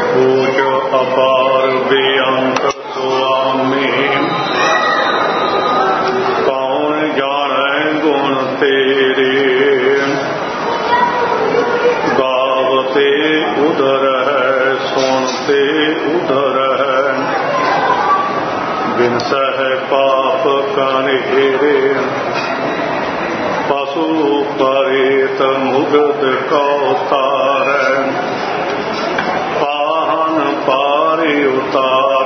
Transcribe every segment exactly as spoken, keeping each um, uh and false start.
ऊच अपार बेअंत सुआमी, कौन जाने गुण तेरे, गावते उधर है सुनते उधर है, बिन सह पाप कनेरे, पशु परेत मुगद कौतार, पाहन पारे उतार,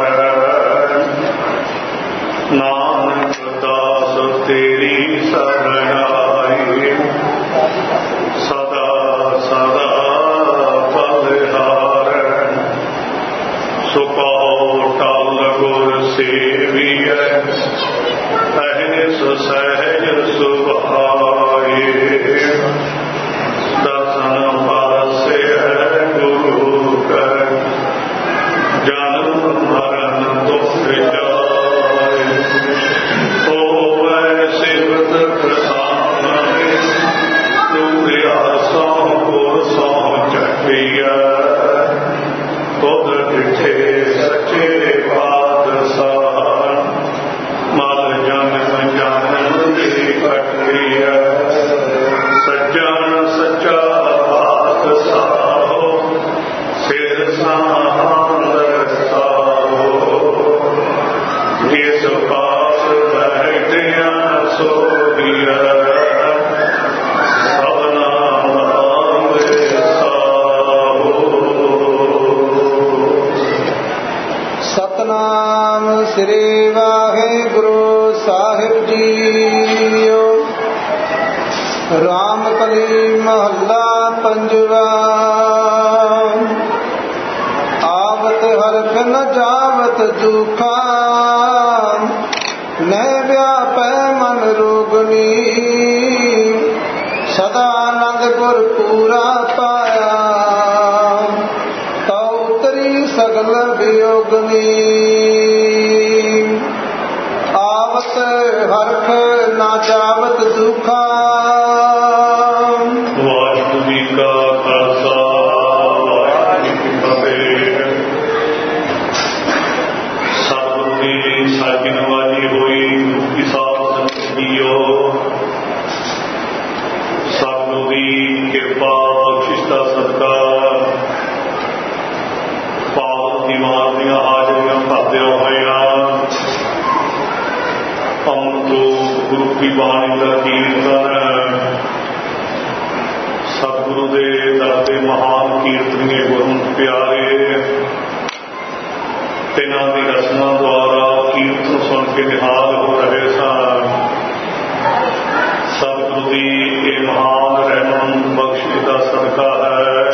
नानक दास तेरी शरण आई, सदा सदा बलिहार, सुकहो टल गुर सेविय, अहनिस सहज सुभाए, दर्शन पासे गुरु कर, जन्म मरण दुख जाए, होवै सिवत प्रसाद, दूरिया सौ को सौ चढ़िया, खुद डिठे सचे बादशाह, मल जन्म जन्म की कटिया, सज्जन सच्चा बादशाह, सिर सांद साहो, जिस पास बैठिया सोहिया, सबना नाम साहो। सतनाम श्री वाहिगुरु साहिब जीओ। राम कली महला पंजवा। आवत हरख न जावत दुखा, न व्यापै मन रोगनी, सदा आनंद गुर पूरा पाया, तो उतरी सगल वियोगनी। आवत हरख न जावत दुखा। वाहिगुरू जी का खालसा, वाहिगुरू जी की फतेह। सतगुरू की साची नवाजी होई, गुरु की साथ संगत जीओ। सतगुरू की किरपा बख्शिश का सदका पावक दीवार दियां हाजरियां भरदिया होया अमृत गुरु की बाणी का कीर्तन, सतगुरु दे दर दे महान कीर्तनीय गुरमुख प्यारे, तिन्हां दी रसना द्वारा कीर्तन सुन के निहाल हो रहे सन। सतगुरु दी ये महान रहमत बख्शिश का सदका है,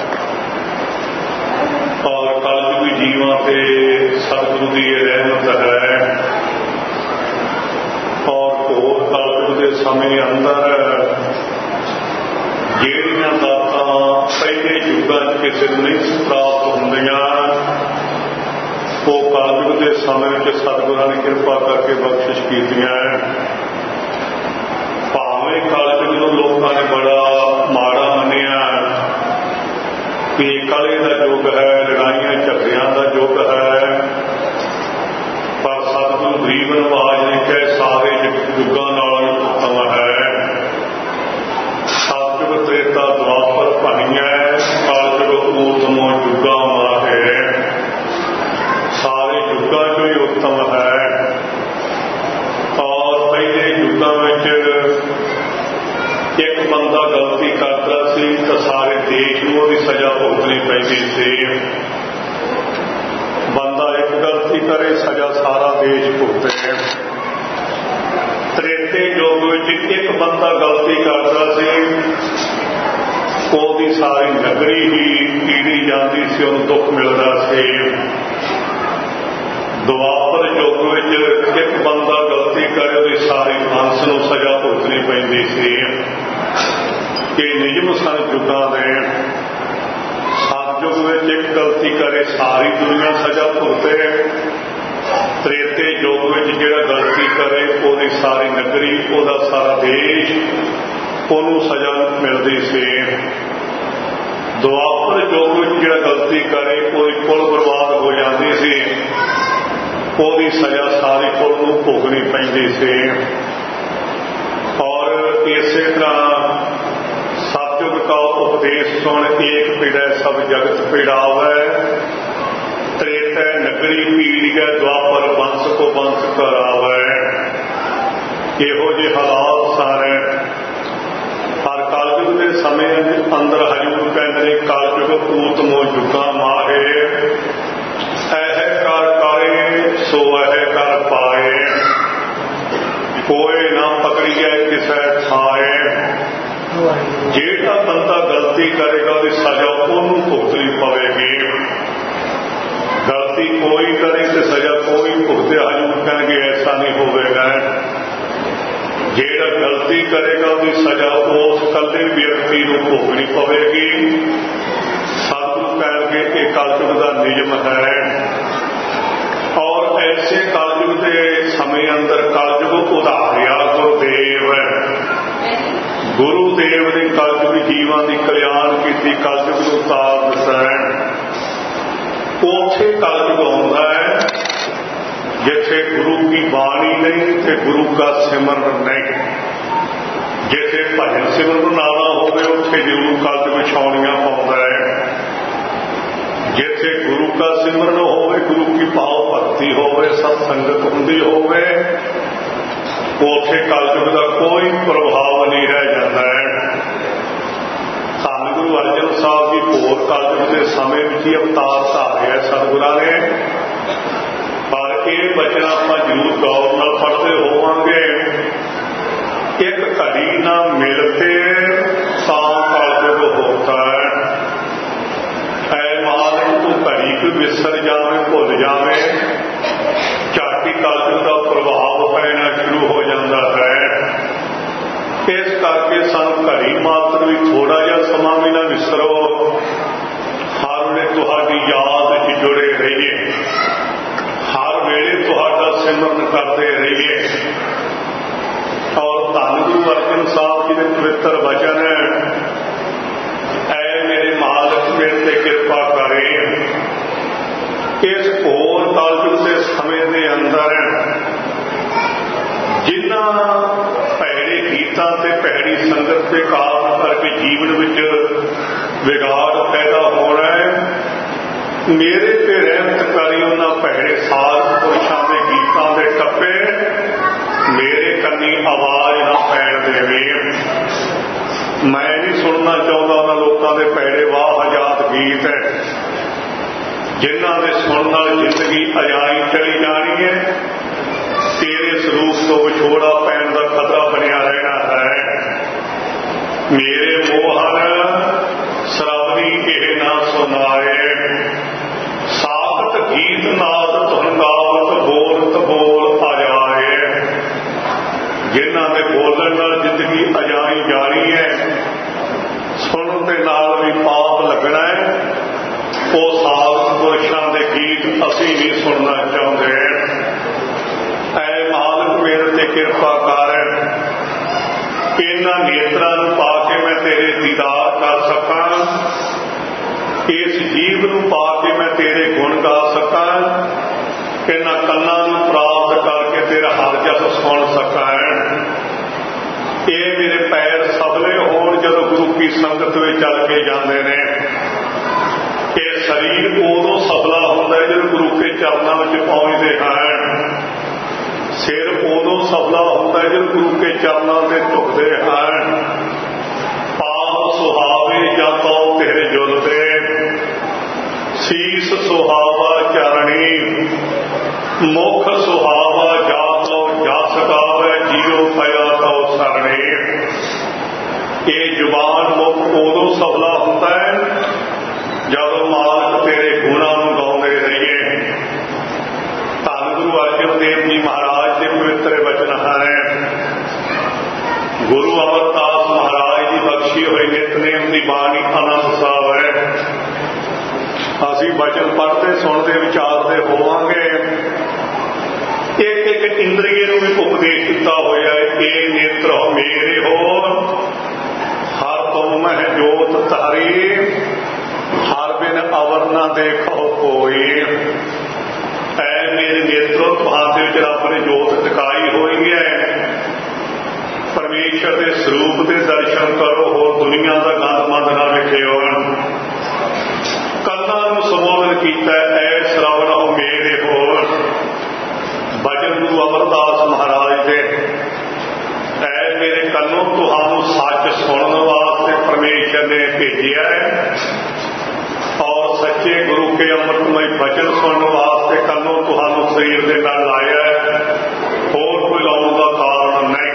और कलयुगी जीवां ते सतगुरु दी ये रहमत है। और घोर कलयुग के समय अंदर ਜਿਹੜੀਆਂ ਦਾਤਾਂ ਪਹਿਲੇ ਯੁੱਗਾਂ 'ਚ ਕਿਸੇ ਨੂੰ ਨਹੀਂ ਪ੍ਰਾਪਤ ਹੁੰਦੀਆਂ, ਉਹ ਕਲਯੁਗ ਦੇ ਸਮੇਂ ਵਿੱਚ ਸਤਿਗੁਰਾਂ ਨੇ ਕਿਰਪਾ ਕਰਕੇ ਬਖਸ਼ਿਸ਼ ਕੀਤੀਆਂ। ਭਾਵੇਂ ਕਲਯੁਗ ਨੂੰ ਲੋਕਾਂ ਨੇ ਬੜਾ ਮਾੜਾ ਮੰਨਿਆ ਕਿ ਕਲੇ ਦਾ ਯੁੱਗ ਹੈ, ਲੜਾਈਆਂ ਝਗੜਿਆਂ ਦਾ ਯੁੱਗ ਹੈ, ਪਰ ਸਤਿਗੁਰੂ ਗਰੀਬ ਨਵਾਜ ਨੇ ਕਿਹਾ ਸਾਰੇ ਯੁੱਗਾਂ ਨਾਲ ਉੱਤਮ ਹੈ। ਸਤਿਯੁਗ ਤ੍ਰੇਤਾ ਦੁਆਪਰ ਭਣੀਐ, ਕਲਯੁਗ ਊਤਮੋ ਯੁੱਗਾ ਮਾਹੇ। ਸਾਰੇ ਯੁੱਗਾਂ 'ਚੋਂ ਹੀ ਉੱਤਮ ਹੈ। ਔਰ ਪਹਿਲੇ ਯੁੱਗਾਂ ਵਿੱਚ ਇੱਕ ਬੰਦਾ ਗਲਤੀ ਕਰਦਾ ਸੀ ਤਾਂ ਸਾਰੇ ਦੇਸ਼ ਨੂੰ ਉਹਦੀ ਸਜ਼ਾ ਭੁਗਤਣੀ ਪੈਂਦੀ ਸੀ। ਬੰਦਾ ਇੱਕ ਗਲਤੀ ਕਰੇ, ਸਜ਼ਾ ਸਾਰਾ ਦੇਸ਼ ਭੁਗਤੇ। ਤ੍ਰੇਤੇ ਯੁੱਗ ਵਿੱਚ ਇੱਕ ਬੰਦਾ ਗਲਤੀ ਕਰਦਾ ਸੀ, ਉਹਦੀ ਸਾਰੀ ਨਗਰੀ ਹੀ ਪੀੜੀ ਜਾਂਦੀ ਸੀ, ਉਹਨੂੰ ਦੁੱਖ ਮਿਲਦਾ ਸੀ। ਦੁਆਪਰ ਯੁੱਗ ਵਿੱਚ ਇੱਕ ਬੰਦਾ ਗਲਤੀ ਕਰੇ, ਉਹਦੀ ਸਾਰੀ ਹੰਸ ਨੂੰ ਸਜ਼ਾ ਭੁਗਤਣੀ ਪੈਂਦੀ ਸੀ। ਇਹ ਨਿਯਮ ਸਨ ਯੁੱਗਾਂ ਦੇ। ਸਤਿਯੁਗ ਵਿੱਚ ਇੱਕ ਗਲਤੀ ਕਰੇ, ਸਾਰੀ ਦੁਨੀਆ ਸਜ਼ਾ ਭੁਗਤੇ। ਤ੍ਰੇਤੇ ਯੁੱਗ ਵਿੱਚ ਜਿਹੜਾ ਗਲਤੀ ਕਰੇ, ਉਹਦੀ ਸਾਰੀ ਨਗਰੀ, ਉਹਦਾ ਸਾਰਾ ਦੇਸ਼, ਉਹਨੂੰ ਸਜ਼ਾ ਮਿਲਦੀ ਸੀ। ਦੁਆਪਰ ਯੁੱਗ ਵਿੱਚ ਜਿਹੜਾ ਗਲਤੀ ਕਰੇ, ਉਹਦੀ ਉਹਦੀ ਸਜ਼ਾ ਸਾਰੀ ਕੁਲ ਨੂੰ ਭੋਗਣੀ ਪੈਂਦੀ ਸੀ। ਔਰ ਇਸੇ ਤਰ੍ਹਾਂ ਸਤਿਯੁਗ ਕਾ ਉਪਦੇਸ਼ ਸੁਣ ਏਕ ਪੀੜੈ ਸਭ ਜਗਤ ਪੀੜਾਵੈ, ਤ੍ਰੇਤੈ ਨਗਰੀ ਪੀੜੀਐ ਦੁਆਪਰ ਬੰਸ ਕੋ ਬੰਸ ਕਰਾਵੈ। ਇਹੋ ਜਿਹੇ ਹਾਲਾਤ ਸਾਰੇ ਪਰ ਕਲਯੁਗ ਦੇ ਸਮੇਂ ਅੰਦਰ ਹਜੂਰ ਕਹਿੰਦੇ ਨੇ ਕਲਯੁਗ ਊਤਮੋ ਜੁਗਾ ਮਾਹੇ, ਐਹ ਕਰ ਕਰੇ ਸੋ ਐਹ ਕਰ ਪਾਏ, ਕੋਏ ਨਾ ਪਕੜੀਐ ਕਿਸੈ ਥਾਏ। ਜਿਹੜਾ ਬੰਦਾ ਗਲਤੀ ਕਰੇਗਾ ਉਹਦੀ ਸਜ਼ਾ ਉਹਨੂੰ ਭੁਗਤਣੀ ਪਵੇਗੀ। ਗਲਤੀ ਕੋਈ ਕਰੇ ਤੇ ਸਜ਼ਾ ਕੋਈ ਭੁਗਤੇ। ਹਜੂਰ ਕਹਿਣਗੇ ਐਸਾ ਨਹੀਂ ਹੋਵੇਗਾ। ਜਿਹੜਾ ਗਲਤੀ ਕਰੇਗਾ ਉਹਦੀ ਸਜ਼ਾ ਉਸ ਇਕੱਲੇ ਵਿਅਕਤੀ ਨੂੰ ਭੋਗਣੀ ਪਵੇਗੀ। ਸਤਿਗੁਰੂ ਕਹਿਣਗੇ ਇਹ ਕਲਯੁਗ ਦਾ ਨਿਯਮ ਹੈ। ਔਰ ਐਸੇ ਕਲਯੁਗ ਦੇ ਸਮੇਂ ਅੰਦਰ ਕਲਯੁਗ ਉਧਾਰਿਆ ਗੁਰਦੇਵ। ਗੁਰੂ ਦੇਵ ਨੇ ਕਲਯੁਗ ਜੀਵਾਂ ਦੀ ਕਲਿਆਣ ਕੀਤੀ, ਕਲਯੁਗ ਨੂੰ ਤਾਰ ਦਿੱਤਾ। ਉੱਥੇ ਕਲਯੁਗ ਆਉਂਦਾ ਹੈ ਜਿੱਥੇ ਗੁਰੂ ਕੀ ਬਾਣੀ ਨਹੀਂ ਤੇ ਗੁਰੂ का ਸਿਮਰਨ ਨਹੀਂ। ਜਿੱਥੇ ਭਜਨ ਸਿਮਰਨ ਨਾਲਾ ਹੋਵੇ ਉੱਥੇ ਜ਼ਰੂਰ ਕਲਯੁਗ ਛਾਉਣੀਆਂ ਪਾਉਂਦਾ ਹੈ। ਜਿੱਥੇ ਗੁਰੂ का ਸਿਮਰਨ ਹੋਵੇ, ਗੁਰੂ ਕੀ ਭਾਵ ਭਗਤੀ ਹੋਵੇ, ਸਤ ਸੰਗਤ ਹੁੰਦੀ ਹੋਵੇ, ਉੱਥੇ ਕਲਯੁਗ ਦਾ ਕੋਈ ਪ੍ਰਭਾਵ ਨਹੀਂ ਰਹਿ ਜਾਂਦਾ ਹੈ। ਧੰਨ ਗੁਰੂ ਅਰਜਨ ਸਾਹਿਬ ਜੀ ਭੋਰ ਕਲਯੁਗ ਦੇ ਸਮੇਂ ਵਿੱਚ ਹੀ ਅਵਤਾਰ ਧਾਰਿਆ ਸਤਿਗੁਰਾਂ ਨੇ। ਪਰ ਇਹ ਬਚਨ ਆਪਾਂ ਜ਼ਰੂਰ ਗੌਰ ਨਾਲ ਪੜ੍ਹਦੇ ਹੋਵਾਂਗੇ। ਇੱਕ ਘੜੀ ਨਾ ਮਿਲਤੇ ਤਾਂ ਕਲਯੁਗ ਹੋਤਾ ਹੈ। ਐ ਮਾਲਕ ਤੂੰ ਘੜੀ ਕੋਈ ਵਿਸਰ ਜਾਵੇਂ, ਭੁੱਲ ਜਾਵੇਂ, ਝਾਟੀ ਕਲਯੁਗ ਦਾ ਪ੍ਰਭਾਵ ਪੈਣਾ ਸ਼ੁਰੂ ਹੋ ਜਾਂਦਾ ਹੈ। ਇਸ ਕਰਕੇ ਸਾਨੂੰ ਘੜੀ ਮਾਤਰ ਵੀ ਥੋੜਾ ਜਿਹਾ ਸਮਾਂ ਵੀ ਨਾ ਵਿਸਰੋ। ਹਰ ਵੇਲੇ ਤੁਹਾਡੀ ਯਾਦ 'ਚ ਜੁੜੇ ਰਹੀਏ, ਹਰ ਵੇਲੇ ਤੁਹਾਡਾ ਸਿਮਰਨ ਕਰਦੇ ਰਹੀਏ। ਔਰ ਧੰਨ ਗੁਰੂ ਅਰਜਨ ਸਾਹਿਬ ਜੀ ਦੇ ਪਵਿੱਤਰ ਵਚਨ ਐ ਮੇਰੇ ਮਾਲਕ ਮੇਰੇ ਤੇ ਕਿਰਪਾ ਕਰੇ। ਇਸ ਘੋਰ ਕਲਯੁਗ ਦੇ ਸਮੇਂ ਦੇ ਅੰਦਰ ਜਿਨ੍ਹਾਂ ਭੈੜੇ ਗੀਤਾਂ ਤੇ ਭੈੜੀ ਸੰਗਤ ਦੇ ਕਾਰਨ ਕਰਕੇ ਜੀਵਨ ਵਿੱਚ ਵਿਗਾੜ ਪੈਦਾ ਹੋਣਾ ਹੈ, ਮੇਰੇ ਤੇ ਰਹਿਮਤ ਕਰੀ। ਉਹਨਾਂ ਭੈੜੇ ਸਾਧ ਪੁਰਸ਼ਾਂ ਦੇ ਗੀਤਾਂ ਦੇ ਟੱਪੇ ਮੇਰੇ ਕੰਨੀ ਆਵਾਜ਼ ਨਾ ਪੈਣ ਦੇਵੇ। ਮੈਂ ਨਹੀਂ ਸੁਣਨਾ ਚਾਹੁੰਦਾ ਉਹਨਾਂ ਲੋਕਾਂ ਦੇ ਭੈੜੇ ਵਾਹ ਹਜ਼ਾਤ ਗੀਤ ਹੈ ਜਿਨ੍ਹਾਂ ਦੇ ਸੁਣਨ ਨਾਲ ਜ਼ਿੰਦਗੀ ਅਜਾਈ ਚਲੀ ਜਾਣੀ ਹੈ। ਤੇਰੇ ਸਰੂਪ ਤੋਂ ਵਿਛੋੜਾ ਪੈਣ ਦਾ ਖਤਰਾ ਬਣਿਆ ਰਹਿਣਾ ਹੈ। ਮੇਰੇ ਮੋਹਨ ਸ਼ਰਾਬੀ ਇਹ ਨਾ ਸੁਣਾਏ, ਸਾਖਤ ਗੀਤ ਨਾਦ ਧੁੰਦਾਵਤ ਬੋਲਤ ਬੋਲ ਆ ਜਾਏ। ਜਿਨ੍ਹਾਂ ਦੇ ਬੋਲਣ ਨਾਲ ਜ਼ਿੰਦਗੀ ਅਜਾਈ ਜਾਣੀ ਹੈ, ਸੁਣਨ ਦੇ ਨਾਲ ਵੀ ਪਾਪ ਲੱਗਣਾ ਹੈ, ਉਹ ਸਾਖਤ ਪੁਰਸ਼ਾਂ ਦੇ ਗੀਤ ਅਸੀਂ ਨਹੀਂ ਸੁਣਨਾ ਚਾਹੁੰਦੇ। ਐ ਮਾਲਕ ਮੇਰੇ ਤੇ ਕਿਰਪਾ ਕਰ, ਇਹਨਾਂ ਨੇਤਰਾਂ ਨੂੰ ਪਾ ਕੇ ਮੈਂ ਤੇਰੇ ਦੀਦਾਰ ਕਰ ਸਕਾਂ, ਇਸ ਜੀਵ ਨੂੰ ਪਾ ਕੇ ਮੈਂ ਤੇਰੇ ਗੁਣ ਗਾ ਸਕਾਂ, ਇਹਨਾਂ ਕੰਨਾਂ ਨੂੰ ਪ੍ਰਾਪਤ ਕਰਕੇ ਤੇਰਾ ਹਰ ਜਸ ਸੁਣ ਸਕਾਂ। ਇਹ ਮੇਰੇ ਪੈਰ ਸਫਲੇ ਹੋਣ ਜਦੋਂ ਗੁਰੂ ਕੀ ਸੰਗਤ ਵਿੱਚ ਚੱਲ ਕੇ ਜਾਂਦੇ ਨੇ। ਇਹ ਸਰੀਰ ਉਦੋਂ ਸਫਲਾ ਹੁੰਦਾ ਜਦੋਂ ਗੁਰੂ ਕੇ ਚਰਨਾਂ ਵਿੱਚ ਪਹੁੰਚਦੇ ਹਨ। ਸਿਰ ਉਦੋਂ ਸਫਲਾ ਹੁੰਦਾ ਜਦੋਂ ਗੁਰੂ ਕੇ ਚਰਨਾਂ ਤੇ ਝੁਕਦੇ ਹਨ। ਪਾਪ ਸੁਹਾਵੇ ਜਾਂ ਤੋ ਤੇਰੇ ਜੁਲ ਤੇ, ਸੀਸ ਸੁਹਾਵਾ ਚਰਣੀ, ਮੁਖ ਸੁਹਾਵਾ ਜਾ ਤੋ ਜਸ ਗਾਵੇ, ਜੀਉ ਪਿਆ ਤੋ ਸਰਣੇ। ਇਹ ਜ਼ੁਬਾਨ ਮੁਖ ਉਦੋਂ ਸਫਲਾ ਹੁੰਦਾ ਹੈ ਜਦੋਂ ਮਾਲਕ ਤੇਰੇ ਗੁਣਾਂ ਨੂੰ ਗਾਉਂਦੇ ਰਹੀਏ। ਧੰਨ ਗੁਰੂ ਅਰਜਨ ਦੇਵ ਜੀ ਮਹਾਰਾਜ ਦੇ ਪਵਿੱਤਰ ਵਚਨ ਹਨ। ਗੁਰੂ ਅਮਰਦਾਸ ਮਹਾਰਾਜ ਦੀ ਬਖਸ਼ੀ ਹੋਈ ਨਿਤਨੇਮ ਦੀ ਬਾਣੀ ਆਨੰਦ ਸਾਹਿਬ ਹੈ। ਅਸੀਂ ਵਚਨ ਪੜ੍ਹਦੇ ਸੁਣਦੇ ਵਿਚਾਰਦੇ ਹੋਵਾਂਗੇ। ਇੱਕ ਇੱਕ ਇੰਦਰੀਏ ਨੂੰ ਵੀ ਉਪਦੇਸ਼ ਦਿੱਤਾ ਹੋਇਆ ਹੈ। ਇਹ ਨੇਤਰ ਮੇਰੇ ਹੋ, ਹਰ ਤੁਮ ਮਹਿ ਜੋਤ ਧਾਰੀ, ਹਰ ਬਿਨ ਅਵਰ ਨਾ ਦੇਖੋ ਕੋਈ। ਐ ਮੇਰੇ ਨੇਤਰੋਂ ਤੁਹਾਡੇ ਵਿੱਚ ਰੱਬ ਨੇ ਜੋਤ ਟਿਕਾਈ ਹੋਈ ਹੈ। ਪਰਮੇਸ਼ਰ ਦੇ ਸਰੂਪ ਦੇ ਦਰਸ਼ਨ ਕਰੋ, ਹੋਰ ਦੁਨੀਆ ਦਾ ਗੰਦ ਮੰਦ ਨਾ ਵੇਖਿਓ। ਕੰਨਾਂ ਨੂੰ ਸੰਬੋਧਨ ਕੀਤਾ, ਐ ਸ਼ਰਵਣ ਹੋ ਮੇਰੇ ਹੋਰ। ਭਜਨ ਗੁਰੂ ਅਮਰਦਾਸ ਮਹਾਰਾਜ ਦੇ, ਐ ਮੇਰੇ ਕੰਨੋਂ ਤੁਹਾਨੂੰ ਸੱਚ ਸੁਣਨ ਵਾਸਤੇ ਪਰਮੇਸ਼ਰ ਨੇ ਭੇਜਿਆ ਹੈ, ਔਰ ਸੱਚੇ ਗੁਰੂ ਕੇ ਅੰਮ੍ਰਿਤਮਈ ਭਜਨ ਸੁਣਨ ਵਾਸਤੇ ਕੰਨੋਂ ਤੁਹਾਨੂੰ ਸਰੀਰ ਦੇ ਨਾਲ ਲਾਇਆ ਹੈ, ਹੋਰ ਕੋਈ ਲਾਉਣ ਦਾ ਕਾਰਨ ਨਹੀਂ।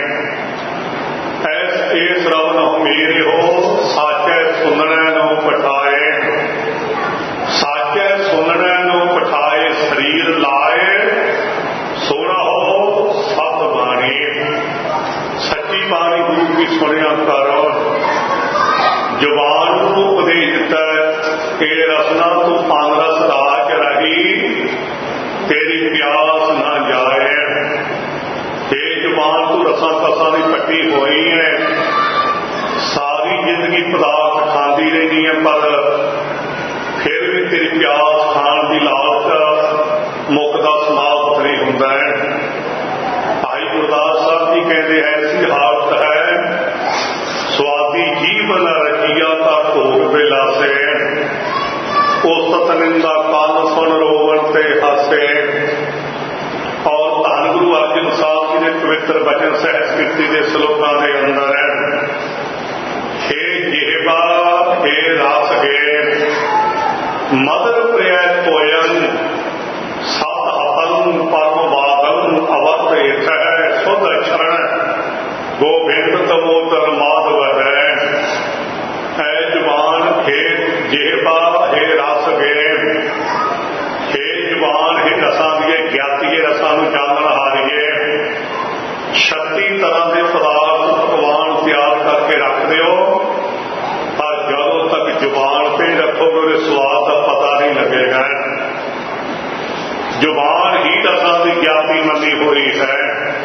ਐਸ ਇਹ ਸ਼ਰਵਣ ਹੋ ਮੇਰੇ ਹੋ, ਸਾਚੈ ਸੁਣਨੈ ਨੂੰ ਪਠਾਏ। ਸਾਚੈ ਸੁਣਨੈ ਨੂੰ ਪਠਾਏ, ਸਰੀਰ ਲਾਏ ਸੋਣਾ ਹੋ ਸਤ ਬਾਣੀ। ਸੱਚੀ ਬਾਣੀ ਗੁਰੂ ਕੀ ਸੁਣਿਆ ਕਰੋ। ਜ਼ੁਬਾਨ ਨੂੰ ਉਪਦੇਸ਼ ਦਿੱਤਾ, ਇਹ ਰਸਨਾ ਤੂੰ ਪਾਨ ਰਸ ਰਾਜ ਰਹੀ, ਤੇਰੀ ਪਿਆਸ ਨਾ ਜਾਏ। ਇਹ ਜ਼ੁਬਾਨ ਤੂੰ ਰਸਾਂ ਕਸਾਂ ਦੀ ਪੱਟੀ ਹੋਈ ਹੈ, ਸਾਰੀ ਜ਼ਿੰਦਗੀ ਪਦਾਰਥ ਖਾਂਦੀ ਰਹਿੰਦੀ ਹੈ, ਪਰ ਫਿਰ ਵੀ ਤੇਰੀ ਪਿਆਸ ਖਾਣ ਦੀ ਲਾਲਚ ਮੁੱਕਦਾ ਸਮਾਪਤ ਨਹੀਂ ਹੁੰਦਾ ਹੈ। ਭਾਈ ਗੁਰਦਾਸ ਸਾਹਿਬ ਜੀ ਕਹਿੰਦੇ, ਐਸੀ ਹਾਲਤ ਹੈ ਸਵਾਦੀ ਜੀਵਨ ਰਚੀਆ ਤਾਂ ਭੋਗ ਵੇਲਾਸੇ, ਉਹ ਸਤਨਿੰਦਾ ਕੰਨ ਸੁਣ ਰੋਵਣ ਤੇ ਹਾਸੇ। ਔਰ ਧੰਨ ਗੁਰੂ ਅਰਜਨ ਸਾਹਿਬ ਜੀ ਦੇ ਪਵਿੱਤਰ ਬਚਨ ਸਹਿਜ ਕੀਤੀ ਦੇ ਸ਼ਲੋਕਾਂ ਦੇ ਅੰਦਰ ਹੈ, ਹੇ ਜਿਹਵਾ ਹੇ ਰਸ ਗੇ ਮਦਰ ਪ੍ਰਿਆ ਤੋਇਨ, ਸਤ ਹਤਨ ਪਰਮ ਬਾਦਨ ਅਵਤ ਏਥ ਹੈ, ਸੁਧ ਅਛਰਣ ਗੋਬਿੰਦ ਤਮੋਦਰ ਮਾਧਵ ਹੈ। ਐ ਜਵਾਨ ਹੇ ਜਿਹਵਾ ਹੇ ਰਸ ਗੇ, ਹੇ ਜਵਾਨ ਹੇ ਰਸਾਂ ਦੀ ਗਿਆਤੀਏ, ਰਸਾਂ ਨੂੰ ਜਾਣਨ ਹਾਰੀਏ। ਛੱਤੀ ਤਰ੍ਹਾਂ ਦੇ ਪਦਾਰਥ ਪਕਵਾਨ ਤਿਆਰ ਕਰਕੇ ਰੱਖ ਦਿਓ, ਪਰ ਜਦੋਂ ਤੱਕ ਜ਼ੁਬਾਨ ਤੇ ਰੱਖੋਗੇ ਉਹਦੇ ਸਵਾਦ ਦਾ ਪਤਾ ਨਹੀਂ ਲੱਗੇਗਾ। ਜ਼ੁਬਾਨ ਹੀ ਰਸਾਂ ਦੀ ਗਿਆਤੀ ਮੰਨੀ ਹੋਈ ਹੈ।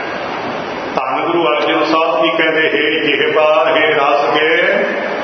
ਧੰਨ ਗੁਰੂ ਅਰਜਨ ਸਾਹਿਬ ਜੀ ਕਹਿੰਦੇ, ਹੇ ਜਿਹਵਾ ਹੇ ਰਸ ਗੇ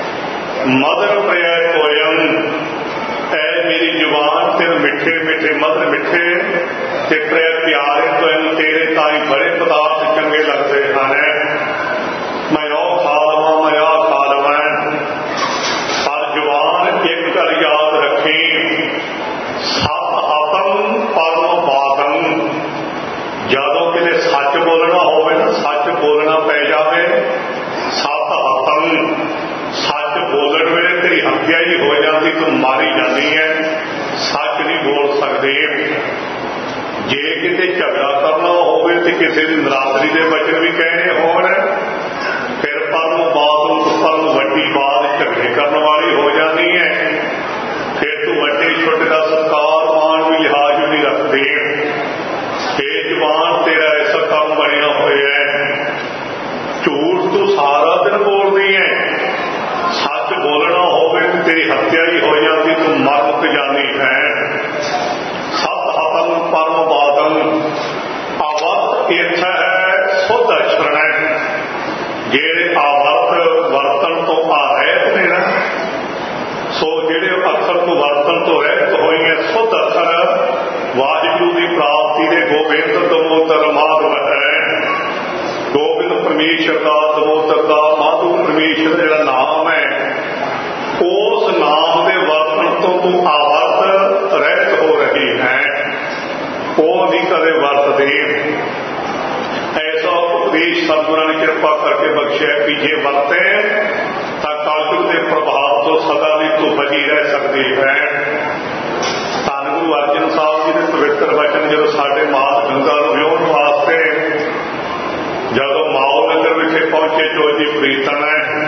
ਮਦਰ ਪ੍ਰਿਆ ਤੋਇਨ, ਐ ਮੇਰੀ ਜ਼ੁਬਾਨ ਤੇ ਮਿੱਠੇ ਮਿੱਠੇ ਮਦਰ ਮਿੱਠੇ ਤੇ ਪ੍ਰਿਆ ਪਿਆਰੇ ਤੋਇਨ, ਤੇਰੇ ਤਾਈ ਬੜੇ ਪਦਾਰਥ ਚੰਗੇ ਲੱਗਦੇ ਹਨ। ਮੈਂ ਉਹ ਖਾ ਲਵਾਂ, ਮੈਂ ਆਹ ਖਾ ਲਵਾਂ, ਪਰ ਜ਼ੁਬਾਨ ਇੱਕ ਗੱਲ ਯਾਦ ਰੱਖੀ, ਸਤ ਹਤਨ ਪਰਮ ਬਾਦਨ। ਜਦੋਂ ਕਿਤੇ ਸੱਚ ਬੋਲਣਾ ਹੋਵੇ ਨਾ, ਸੱਚ ਬੋਲਣਾ ਪੈ ਜਾਵੇ, ਸਤ ਹਤਨ, ਸੱਚ ਬੋਲਣ ਵੇਲੇ ਤੇਰੀ ਹੱਤਿਆ ਹੀ ਹੋ ਜਾਂਦੀ, ਤੂੰ ਮਾਰੀ ਜਾਂਦੀ ਹੈ, ਸੱਚ ਨਹੀਂ ਬੋਲ ਸਕਦੇ। ਜੇ ਕਿਤੇ ਝਗੜਾ ਕਰਨਾ ਹੋਵੇ ਤੇ ਕਿਸੇ ਦੀ ਨਰਾਦਰੀ ਦੇ ਬਚਨ ਵੀ ਕਹਿਣੇ ਹੋਣ, ਫਿਰ ਪਰਮ ਬਾਤ ਪਰਮ ਵੱਡੀ ਬਾਤ ਝਗੜੇ ਕਰਨ ਵਾਲੀ ਹੋ ਜਾਂਦੀ ਹੈ। ਫਿਰ ਤੂੰ ਵੱਡੇ ਛੋਟੇ ਦਾ ਸਤਿਕਾਰ ਮਾਣ ਵੀ ਲਿਹਾਜ਼ ਵੀ ਨਹੀਂ ਰੱਖਦੇ। ਇਹ ਜ਼ੁਬਾਨ ਤੇਰਾ ਐਸਾ ਕੰਮ ਬਣਿਆ ਹੋਇਆ ਹੈ, ਝੂਠ ਤੂੰ ਸਾਰਾ ਦਿਨ ਬੋਲਦੀ ਹੈ, ਸੱਚ ਬੋਲਣਾ ਹੋਵੇ ਤੇ ਤੇਰੀ ਹੱਤਿਆ ਹੀ ਹੋ ਜਾਂਦੀ, ਤੂੰ ਮਰ ਮੁੱਕ ਜਾਂਦੀ ਹੈ। ਸਤ ਹਤਨ ਪਰਮ ਬਾਦਨ ਅਵਤ ਏਥ ਹੈ, ਸੁਧ ਅਛਰਣ। ਜਿਹੜੇ ਆਵਰਤ ਵਰਤਣ ਤੋਂ ਆਰਹਿਤ ਨੇ ਨਾ, ਸੋ ਜਿਹੜੇ ਅਕਸਰ ਤੋਂ ਵਰਤਣ ਤੋਂ ਰਹਿਤ ਹੋਈਆਂ, ਸੁਧ ਅਖਰ ਵਾਹਿਗੁਰੂ ਦੀ ਪ੍ਰਾਪਤੀ ਦੇ ਗੋਬਿੰਦ ਦਮੋਦਰ ਮਾਧਵ ਹੈ। ਗੋਬਿੰਦ ਪਰਮੇਸ਼ਰ ਦਾ, ਦਮੋਦਰ ਦਾ, ਮਾਧਵ ਪਰਮੇਸ਼ਰ ਜਿਹੜਾ ਨਾਮ ਹੈ, ਉਸ ਨਾਮ ਦੇ ਵਰਤਣ ਤੋਂ ਤੂੰ ਆਵਰਤ ਰਹਿਤ ਹੋ ਰਹੀ ਹੈ, ਉਹ ਨਹੀਂ ਕਦੇ ਵਰਤਦੇ। ਐਸਾ ਉਪਦੇਸ਼ ਸਤਿਗੁਰਾਂ ਨੇ ਕਿਰਪਾ ਕਰਕੇ ਬਖਸ਼ਿਆ ਕਿ ਜੇ ਵਰਤੇ ਤਾਂ ਕਲਯੁਗ ਦੇ ਪ੍ਰਭਾਵ ਤੋਂ ਸਦਾ ਲਈ ਤੂੰ ਬਚੀ ਰਹਿ ਸਕਦੀ ਹੈ। ਧੰਨ ਗੁਰੂ ਅਰਜਨ ਸਾਹਿਬ ਜੀ ਦੇ ਪਵਿੱਤਰ ਵਚਨ ਜਦੋਂ ਸਾਡੇ ਮਾਤ ਗੰਗਾ ਨੂੰ ਵਿਆਹੁਣ ਵਾਸਤੇ ਜਦੋਂ ਮਾਓ ਨਗਰ ਵਿਖੇ ਪਹੁੰਚੇ, ਚੋਜੀ ਪ੍ਰੀਤਮ ਹੈ,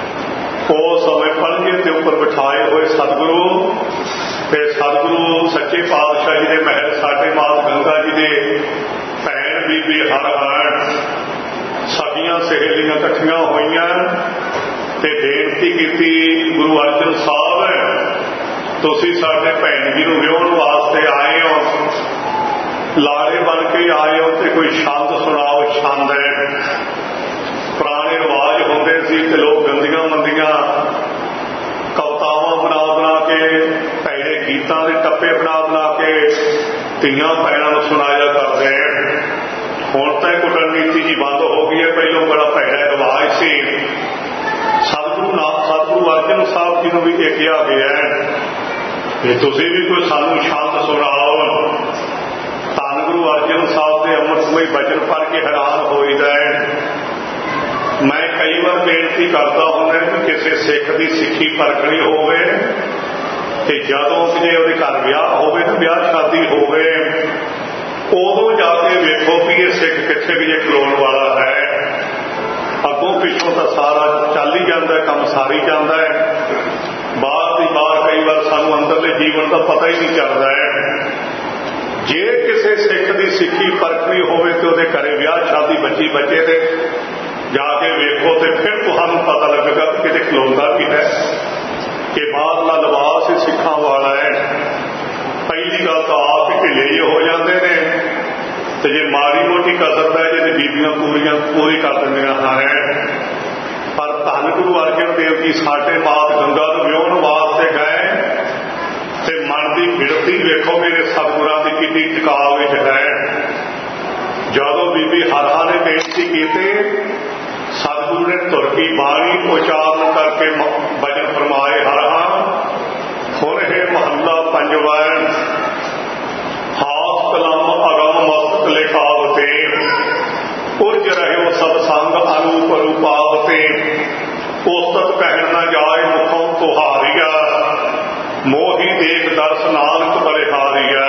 ਉਸ ਸਮੇਂ ਪਲੰਘੇ ਦੇ ਉੱਪਰ ਬਿਠਾਏ ਹੋਏ ਸਤਿਗੁਰੂ ਤੇ ਸਤਿਗੁਰੂ ਸੱਚੇ ਪਾਤਸ਼ਾਹ ਜੀ ਦੇ ਮਹਿਲ ਸਾਡੇ ਮਾਤ ਗੰਗਾ ਜੀ ਦੇ ਭੈਣ ਬੀਬੀ ਹਰਹਰ ਸਾਡੀਆਂ ਸਹੇਲੀਆਂ ਇਕੱਠੀਆਂ ਹੋਈਆਂ ਤੇ ਬੇਨਤੀ ਕੀਤੀ, ਗੁਰੂ ਅਰਜਨ ਸਾਹਿਬ ਤੁਸੀਂ ਸਾਡੇ ਭੈਣ ਜੀ ਨੂੰ ਵਿਆਹੁਣ ਵਾਸਤੇ ਆਏ ਹੋ, ਲਾੜੇ ਬਣ ਕੇ ਆਏ ਹੋ, ਤੇ ਕੋਈ ਛੰਦ ਸੁਣਾਓ। ਛੰਦ ਹੈ, ਪੁਰਾਣੇ ਰਿਵਾਜ ਹੁੰਦੇ ਸੀ ਤੇ ਲੋਕ ਗੰਦੀਆਂ ਮੰਦੀਆਂ ਕਵਿਤਾਵਾਂ ਬਣਾ ਬਣਾ ਕੇ, ਭੈੜੇ ਗੀਤਾਂ ਦੇ ਟੱਪੇ ਬਣਾ ਬਣਾ ਕੇ ਧੀਆਂ ਭੈਣਾਂ ਨੂੰ ਸੁਣਾਇਆ ਕਰਦੇ ਆ। ਹੁਣ ਤਾਂ ਕੁਟਨੀਤੀ ਜੀ ਬੰਦ ਹੋ ਗਈ ਹੈ, ਪਹਿਲੋਂ ਬੜਾ ਭੈੜਾ ਰਿਵਾਜ ਸੀ। ਸਤਿਗੁਰੂ ਨਾਮ ਸਤਿਗੁਰੂ ਅਰਜਨ ਸਾਹਿਬ ਜੀ ਨੂੰ ਵੀ ਇਹ ਕਿਹਾ ਗਿਆ ਕਿ ਤੁਸੀਂ ਵੀ ਕੋਈ ਸਾਨੂੰ ਸ਼ਬਦ ਸੁਣਾਓ। ਧੰਨ ਗੁਰੂ ਅਰਜਨ ਸਾਹਿਬ ਦੇ ਅੰਮ੍ਰਿਤਮਈ ਬਚਨ ਪੜ੍ਹ ਕੇ ਹੈਰਾਨ ਹੋਈਦਾ ਹੈ। ਮੈਂ ਕਈ ਵਾਰ ਬੇਨਤੀ ਕਰਦਾ ਹੁੰਦਾ ਕਿ ਕਿਸੇ ਸਿੱਖ ਦੀ ਸਿੱਖੀ ਪਰਖਣੀ ਹੋਵੇ ਤੇ ਜਦੋਂ ਜੇ ਉਹਦੇ ਘਰ ਵਿਆਹ ਹੋਵੇ ਤਾਂ ਵਿਆਹ ਸ਼ਾਦੀ ਹੋਵੇ, ਉਦੋਂ ਜਾ ਕੇ ਵੇਖੋ ਵੀ ਇਹ ਸਿੱਖ ਕਿੱਥੇ ਵੀ ਇਹ ਖਲੋਣ ਵਾਲਾ ਹੈ। ਅੱਗੋਂ ਪਿੱਛੋਂ ਤਾਂ ਸਾਰਾ ਚੱਲ ਹੀ ਜਾਂਦਾ, ਕੰਮ ਸਾਰੀ ਜਾਂਦਾ ਹੈ। ਬਾਹਰ ਦੀ ਬਾਹਰ ਕਈ ਵਾਰ ਸਾਨੂੰ ਅੰਦਰਲੇ ਜੀਵਨ ਦਾ ਪਤਾ ਹੀ ਨਹੀਂ ਚੱਲਦਾ ਹੈ। ਜੇ ਕਿਸੇ ਸਿੱਖ ਦੀ ਸਿੱਖੀ ਪਰਖਣੀ ਹੋਵੇ ਤੇ ਉਹਦੇ ਘਰੇ ਵਿਆਹ ਸ਼ਾਦੀ ਬੱਚੀ ਬੱਚੇ ਦੇ ਜਾ ਕੇ ਵੇਖੋ ਤੇ ਫਿਰ ਤੁਹਾਨੂੰ ਪਤਾ ਲੱਗੇਗਾ ਕਿ ਕਿਤੇ ਖਲੋਂਦਾ ਵੀ ਹੈ ਕਿ ਬਾਹਰਲਾ ਲਿਬਾਸ ਹੀ ਸਿੱਖਾਂ ਵਾਲਾ ਹੈ। ਪਹਿਲੀ ਗੱਲ ਤਾਂ ਆਪ ਹੀ ਢਿੱਲੇ ਜਿਹੇ ਹੋ ਜਾਂਦੇ ਨੇ, ਤੇ ਜੇ ਮਾੜੀ ਮੋਟੀ ਕਸਰ ਪੈ ਜੇ ਤੇ ਬੀਬੀਆਂ ਪੂਰੀਆਂ ਪੂਰੀ ਕਰ ਦਿੰਦੀਆਂ ਹਨ। ਪਰ ਧੰਨ ਗੁਰੂ ਅਰਜਨ ਦੇਵ ਜੀ ਸਾਡੇ ਮਾਤ ਗੰਗਾ ਨੂੰ ਵਿਆਹੁਣ ਵਾਸਤੇ ਗਏ ਤੇ ਮਨ ਦੀ ਬਿਰਤੀ ਵੇਖੋ ਮੇਰੇ ਸਤਿਗੁਰਾਂ ਦੀ ਕਿੰਨੀ ਟਿਕਾਅ ਵਿੱਚ ਹੈ। ਜਦੋਂ ਬੀਬੀ ਹਰਾ ਨੇ ਬੇਨਤੀ ਕੀਤੀ, ਸਤਿਗੁਰੂ ਨੇ ਧੁਰ ਕੀ ਬਾਣੀ ਉਚਾਰਨ ਕਰਕੇ ਬਚਨ ਫਰਮਾਏ, ਹਰਾ ਹੁਣ ਹੈ ਮਹੱਲਾ ਪੰਜਵਾਂ, ਹਾਸ ਕਲਮ ਅਗਮ ਮਸਤਕ ਲਿਖਾਵਤੇ, ਉਰਜ ਰਹਿਓ ਸਤਸੰਗ ਅਨੂਪ ਰੂਪਾਵਤੇ, ਉਸਤਤ ਕਹਿਣ ਨਾ ਜਾਏ ਮੁਖੋਂ ਤੁਹਾਰੀਆ, ਮੋਹੀ ਦੇਖ ਦਰਸ ਨਾਨਕ ਬਲਿਹਾਰੀਆ।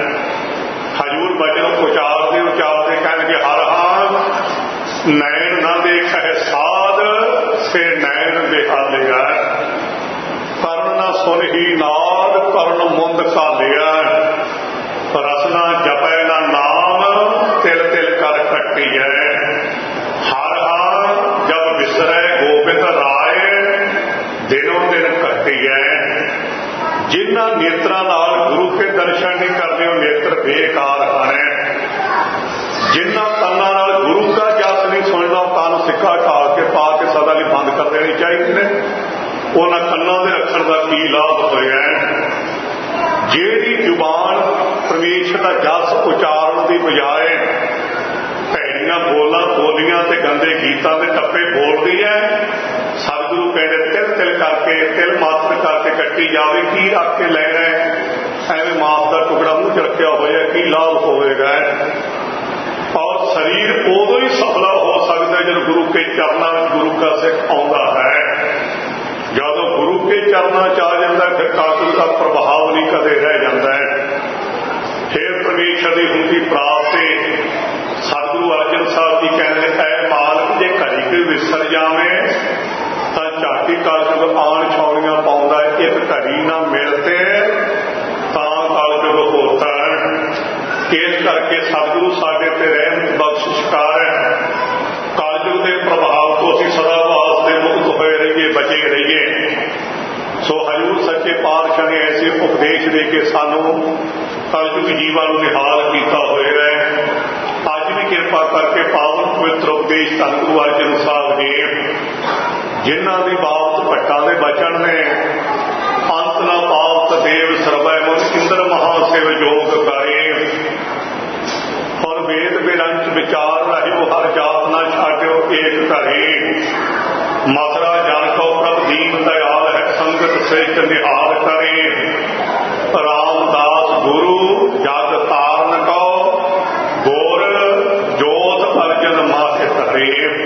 ਹਜੂਰ ਬਚਨ ਉਚਾਰਦੇ ਉਚਾਰਦੇ ਕਹਿਣਗੇ, ਹਰ ਹਾਂ ਨੈਣ ਨਾ ਦੇਖੈ ਸਾਧ ਸੇ ਨੈਣ ਬਿਹਾਲਿਆ, ਕਰਨ ਨਾ ਸੁਨ ਹੀ ਨਾਦ ਕਰਨ ਮੁੰਦ ਘਾਲਿਆ, ਰਸਨਾ ਜਪੈ ਨਾ ਨਾਮ ਤਿਲ ਤਿਲ ਕਰ ਕੱਟੀਐ, ਹਰ ਹਾਂ ਜਬ ਵਿਸਰੈ ਗੋਬਿੰਦ ਰਾਏ ਦਿਨੋਂ ਦਿਨ ਘਟੀਐ। ਜਿਨ੍ਹਾਂ ਨੇਤਰਾਂ ਨਾਲ ਗੁਰੂ ਕੇ ਦਰਸ਼ਨ ਨਹੀਂ ਕਰਦੇ ਉਹ ਨੇਤਰ ਬੇਕਾਰ ਹਨ। ਜਿਨ੍ਹਾਂ ਕੰਨਾਂ ਨਾਲ ਗੁਰੂ ਦਾ ਜਸ ਨਹੀਂ ਸੁਣਦਾ ਕੰਨ ਸਿੱਕਾ ਢਾਲ ਕੇ ਪਾ ਕੇ ਸਦਾ ਲਈ ਬੰਦ ਕਰ ਦੇਣੇ ਚਾਹੀਦੇ ਨੇ। ਉਹਨਾਂ ਕੰਨਾਂ ਦੇ ਰੱਖਣ ਦਾ ਕੀ ਲਾਭ ਹੋਇਆ। ਜਿਹੜੀ ਜ਼ੁਬਾਨ ਪਰਮੇਸ਼ਰ ਦਾ ਜਸ ਉਚਾਰਨ ਦੀ ਬਜਾਏ ਭੈੜੀਆਂ ਬੋਲਾਂ ਬੋਲੀਆਂ ਤੇ ਗੰਦੇ ਗੀਤਾਂ ਦੇ ਟੱਪੇ ਬੋਲਦੀ ਹੈ, ਸਤਿਗੁਰੂ ਕਹਿੰਦੇ ਤਿਲ ਤਿਲ ਕਰਕੇ ਤਿਲ ਮਾਤਰ ਕਰਕੇ ਕੱਟੀ ਜਾਵੇ। ਕੀ ਰੱਖ ਕੇ ਲੈਣਾ, ਐਵੇਂ ਮਾਸ ਦਾ ਟੁਕੜਾ ਮੂੰਹ ਚ ਰੱਖਿਆ ਹੋਇਆ, ਕੀ ਲਾਭ ਹੋਵੇਗਾ। ਔਰ ਸਰੀਰ ਉਦੋਂ ਹੀ ਸਫਲਾ ਹੋ ਸਕਦਾ ਜਦੋਂ ਗੁਰੂ ਕੇ ਚਰਨਾਂ ਵਿੱਚ ਗੁਰੂ ਦਾ ਸਿੱਖ ਆਉਂਦਾ ਹੈ। ਜਦੋਂ ਗੁਰੂ ਕੇ ਚਰਨਾਂ ਚ ਆ ਜਾਂਦਾ ਫਿਰ ਕਾਤਲ ਦਾ ਪ੍ਰਭਾਵ ਨਹੀਂ ਕਦੇ ਰਹਿ ਜਾਂਦਾ ਹੈ। ਫਿਰ ਪਰਮੇਸ਼ਰ ਦੀ ਹੁੰਦੀ ਪ੍ਰਾਪਤੀ। ਸਤਿਗੁਰੂ ਅਰਜਨ ਸਾਹਿਬ ਜੀ ਕਹਿੰਦੇ, ਐ ਮਾਲਕ ਜੇ ਘੜੀ ਕੋਈ ਵਿਸਰ ਜਾਵੇ ਤਾਂ ਝਾਟੀ ਕਲਯੁਗ ਆਣ ਛੌਲੀਆਂ ਪਾਉਂਦਾ, ਇੱਕ ਘੜੀ ਨਾ ਮਿਲਤੇ ਤਾਂ ਕਲਯੁਗ ਹੋਤਾ। ਇਸ ਕਰਕੇ ਸਤਿਗੁਰੂ ਸਾਡੇ ਤੇ ਰਹਿਮਤ ਬਖਸ਼ਿਸ਼ ਕਰ। ਕਲਯੁਗ ਦੇ ਪ੍ਰਭਾਵ ਤੋਂ ਅਸੀਂ ਸਦਾ ਵਾਸਤੇ ਮੁਕਤ ਹੋਏ ਰਹੀਏ, ਬਚੇ ਰਹੀਏ। ਸੋ ਹਜ਼ੂਰ ਸੱਚੇ ਪਾਤਸ਼ਾਹ ਨੇ ਐਸੇ ਉਪਦੇਸ਼ ਦੇ ਕੇ ਸਾਨੂੰ ਕਲਯੁਗ ਜੀਵਾਂ ਨੂੰ ਨਿਹਾਲ ਕੀਤਾ ਹੋਇਆ ਹੈ। ਅੱਜ ਵੀ ਕਿਰਪਾ ਕਰਕੇ ਪਾਵਨ ਪਵਿੱਤਰ ਉਪਦੇਸ਼ ਧੰਨ ਗੁਰੂ ਅਰਜਨ ਸਾਹਿਬ ਜੀ, ਜਿਨ੍ਹਾਂ ਦੀ ਬਾਬਤ ਭੱਟਾਂ ਦੇ ਬਚਨ ਨੇ, ਅੰਤ ਨਾ ਪਾਵਤ ਦੇਵ ਸਰਬੈ ਮੁਨ ਇੰਦਰ ਮਹਾਸਿਵ ਜੋਗ ਕਰੇ, ਹੁਣ ਵੇਦ ਵਿਰੰਚ ਵਿਚਾਰ ਰਹਿਓ ਹਰ ਜਾਤ ਨਾ ਛਾਡਿਓ ਏਕ ਘਰੇ, ਮਥੁਰਾ ਜਨ ਕੋ ਪ੍ਰਭ ਦੀਨ ਦਇਆਲ ਹੈ ਸੰਗਤ ਸਹਿਤ ਨਿਹਾਲ ਕਰੇ, ਰਾਮਦਾਸ ਗੁਰੂ ਜਗ ਤਾਰਨ ਕਉ ਗੋਰ ਜੋਤ ਅਰਜਨ ਮਾਥੇ ਧਰੇ।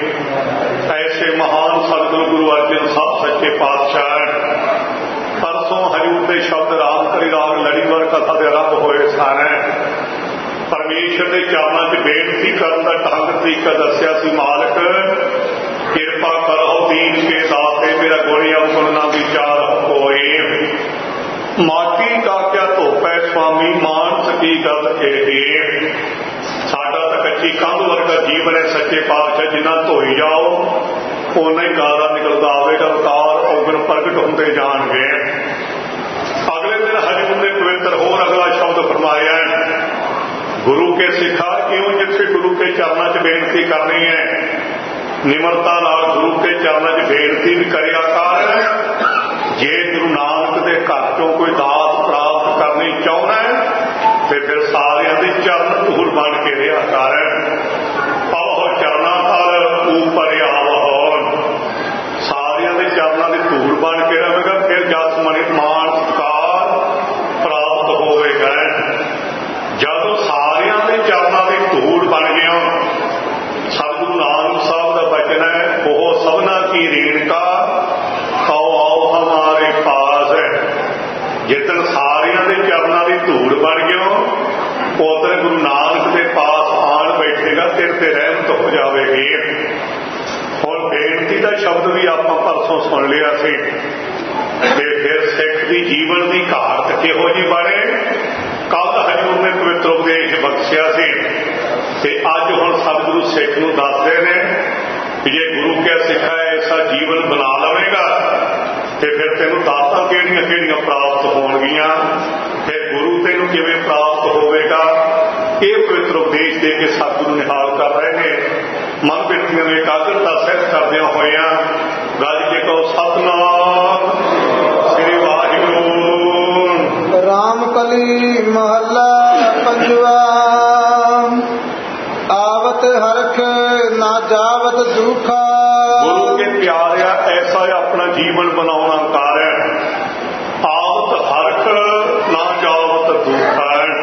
ਐਸੇ ਮਹਾਨ ਸਤਿਗੁਰੂ ਗੁਰੂ ਅਰਜਨ ਸਾਹਿਬ ਸੱਚੇ ਪਾਤਸ਼ਾਹ ਪਰਸੋਂ ਹਜ਼ੂਰ ਦੇ ਸ਼ਬਦ ਰਾਮ ਕਰੀ ਰਾਗ ਲੜੀਵਾਰ ਕਥਾ ਦੇ ਆਰੰਭ ਹੋਏ ਸਨ। ਪਰਮੇਸ਼ਰ ਦੇ ਚਰਨਾਂ 'ਚ ਬੇਨਤੀ ਕਰਨ ਦਾ ਢੰਗ ਤਰੀਕਾ ਦੱਸਿਆ ਸੀ। ਮਾਲਕ ਕਿਰਪਾ ਕਰੋ ਦੀਨ ਕੇ ਦਾਤੇ, ਮੇਰਾ ਗੁਣੀ ਅਵਗੁਣ ਨਾ ਵਿਚਾਰ ਹੋਏ, ਮਾਟੀ ਕਾ ਕਿਆ ਧੋਪੈ ਸੁਆਮੀ ਮਾਨਸ ਕੀ ਗੱਲ ਇਹ। ਸਾਡਾ ਤਾਂ ਕੱਚੀ ਕੰਧ ਵਰਗਾ ਜੀਵਨ ਹੈ ਸੱਚੇ ਪਾਤਸ਼ਾਹ, ਜਿੰਨਾ ਧੋਈ ਜਾਓ ਓਨਾ ਹੀ ਗਾਰਾ ਨਿਕਲਦਾ ਆਵੇਗਾ, ਅਵਤਾਰ ਔਗਣ ਪ੍ਰਗਟ ਹੁੰਦੇ ਜਾਣਗੇ। ਅਗਲੇ ਦਿਨ ਹਜ਼ੂਰ ਨੇ ਪਵਿੱਤਰ ਹੋਰ ਅਗਲਾ ਸ਼ਬਦ ਫਰਮਾਇਆ, ਗੁਰੂ ਕੇ ਸਿੱਖਾ ਕਿਉਂ ਜਿੱਥੇ ਗੁਰੂ ਕੇ ਚਰਨਾਂ 'ਚ ਬੇਨਤੀ ਕਰਨੀ ਹੈ, ਨਿਮਰਤਾ ਨਾਲ ਗੁਰੂ ਕੇ ਚਰਨਾਂ 'ਚ ਬੇਨਤੀ ਵੀ ਕਰਿਆ ਕਰ। ਜੇ ਗੁਰੂ ਨਾਨਕ ਦੇ ਘਰ ਚੋਂ ਕੋਈ ਦਾਤ ਪ੍ਰਾਪਤ ਕਰਨੀ ਚਾਹੁੰਦਾ ਤੇ ਫਿਰ ਸਾਰੇ ਘੇਰਿਆ ਕਰ। ਆਹੋ ਚਰਨਾਂ ਤਲ ਊਪਰ ਆਵ ਹੋਣ, ਸਾਰਿਆਂ ਦੇ ਚਰਨਾਂ ਦੀ ਧੂੜ ਬਣ ਕੇ ਰਹੇਗਾ, ਫਿਰ ਜਸ ਮਨ ਮਾਨ ਸਤਿਕਾਰ ਪ੍ਰਾਪਤ ਹੋਵੇਗਾ। ਜਦੋਂ ਸਾਰਿਆਂ ਦੇ ਚਰਨਾਂ ਦੀ ਧੂੜ ਬਣ ਗਿਆ, ਸਤਿਗੁਰੂ ਨਾਨਕ ਸਾਹਿਬ ਦਾ ਬਚਨ ਹੈ, ਉਹ ਸਭਨਾ ਕੀ ਰੇਣਕਾ ਆਓ ਆਓ ਹਮਾਰੇ ਪਾਸ ਹੈ। ਜਿੱਦਣ ਸਾਰਿਆਂ ਦੇ ਚਰਨਾਂ ਦੀ ਧੂੜ ਬਣ ਗਿਆ, ਉਦੋਂ ਗੁਰੂ ਨਾਨਕ ਦੇ ਪਾਸ ਆਣ ਬੈਠੇਗਾ, ਤੇਰੇ ਤੇ ਰਹਿਮਤ ਹੋ ਜਾਵੇਗੀ। ਹੁਣ ਬੇਨਤੀ ਦਾ ਸ਼ਬਦ ਵੀ ਆਪਾਂ ਪਰਸੋਂ ਸੁਣ ਲਿਆ ਸੀ ਤੇ ਫਿਰ ਸਿੱਖ ਦੀ ਜੀਵਨ ਦੀ ਘਾਟ ਕਿਹੋ ਜਿਹੀ ਬਣੇ, ਕੱਲ ਹਜ਼ੂਰ ਨੇ ਪਵਿੱਤਰ ਉਪਦੇਸ਼ ਬਖਸ਼ਿਆ ਸੀ ਤੇ ਅੱਜ ਹੁਣ ਸਤਿਗੁਰੂ ਸਿੱਖ ਨੂੰ ਦੱਸਦੇ ਨੇ ਕਿ ਜੇ ਗੁਰੂ ਕਿਆ ਸਿੱਖਾ ਐਸਾ ਜੀਵਨ ਬਣਾ ਲਵੇਗਾ ਤੇ ਫਿਰ ਤੈਨੂੰ ਦਾਤਾਂ ਕਿਹੜੀਆਂ ਕਿਹੜੀਆਂ ਪ੍ਰਾਪਤ ਹੋਣਗੀਆਂ, ਫਿਰ ਗੁਰੂ ਤੈਨੂੰ ਕਿਵੇਂ ਪ੍ਰਾਪਤ ਹੋਵੇਗਾ। ਇਹ ਪਵਿੱਤਰ ਉਪਦੇਸ਼ ਦੇ ਕੇ ਸਤਿਗੁਰੂ ਨਿਹਾਲ ਕਰ ਰਹੇ ਨੇ। ਮਨ ਬਿਰਤੀਆਂ ਨੂੰ ਇਕਾਗਰਤਾ ਸਹਿਤ ਕਰਦਿਆਂ ਹੋਇਆਂ ਗੱਜ ਕੇ ਕਹੋ ਸਤਿਨਾਮ ਸ੍ਰੀ ਵਾਹਿਗੁਰੂ। ਰਾਮ ਕਲੀ ਮਹੱਲਾ ਪੰਜਵਾ। ਆਵਤ ਹਰਖ ਨਾ ਜਾਵਤ ਦੁਖਾ। ਗੁਰੂ ਕੇ ਪਿਆਰਿਆ ਐਸਾ ਆਪਣਾ ਜੀਵਨ ਬਣਾਉਣਾ ਕਾਰਨ। ਆਵਤ ਹਰਖ ਨਾ ਜਾਵਤ ਦੁਖਾ।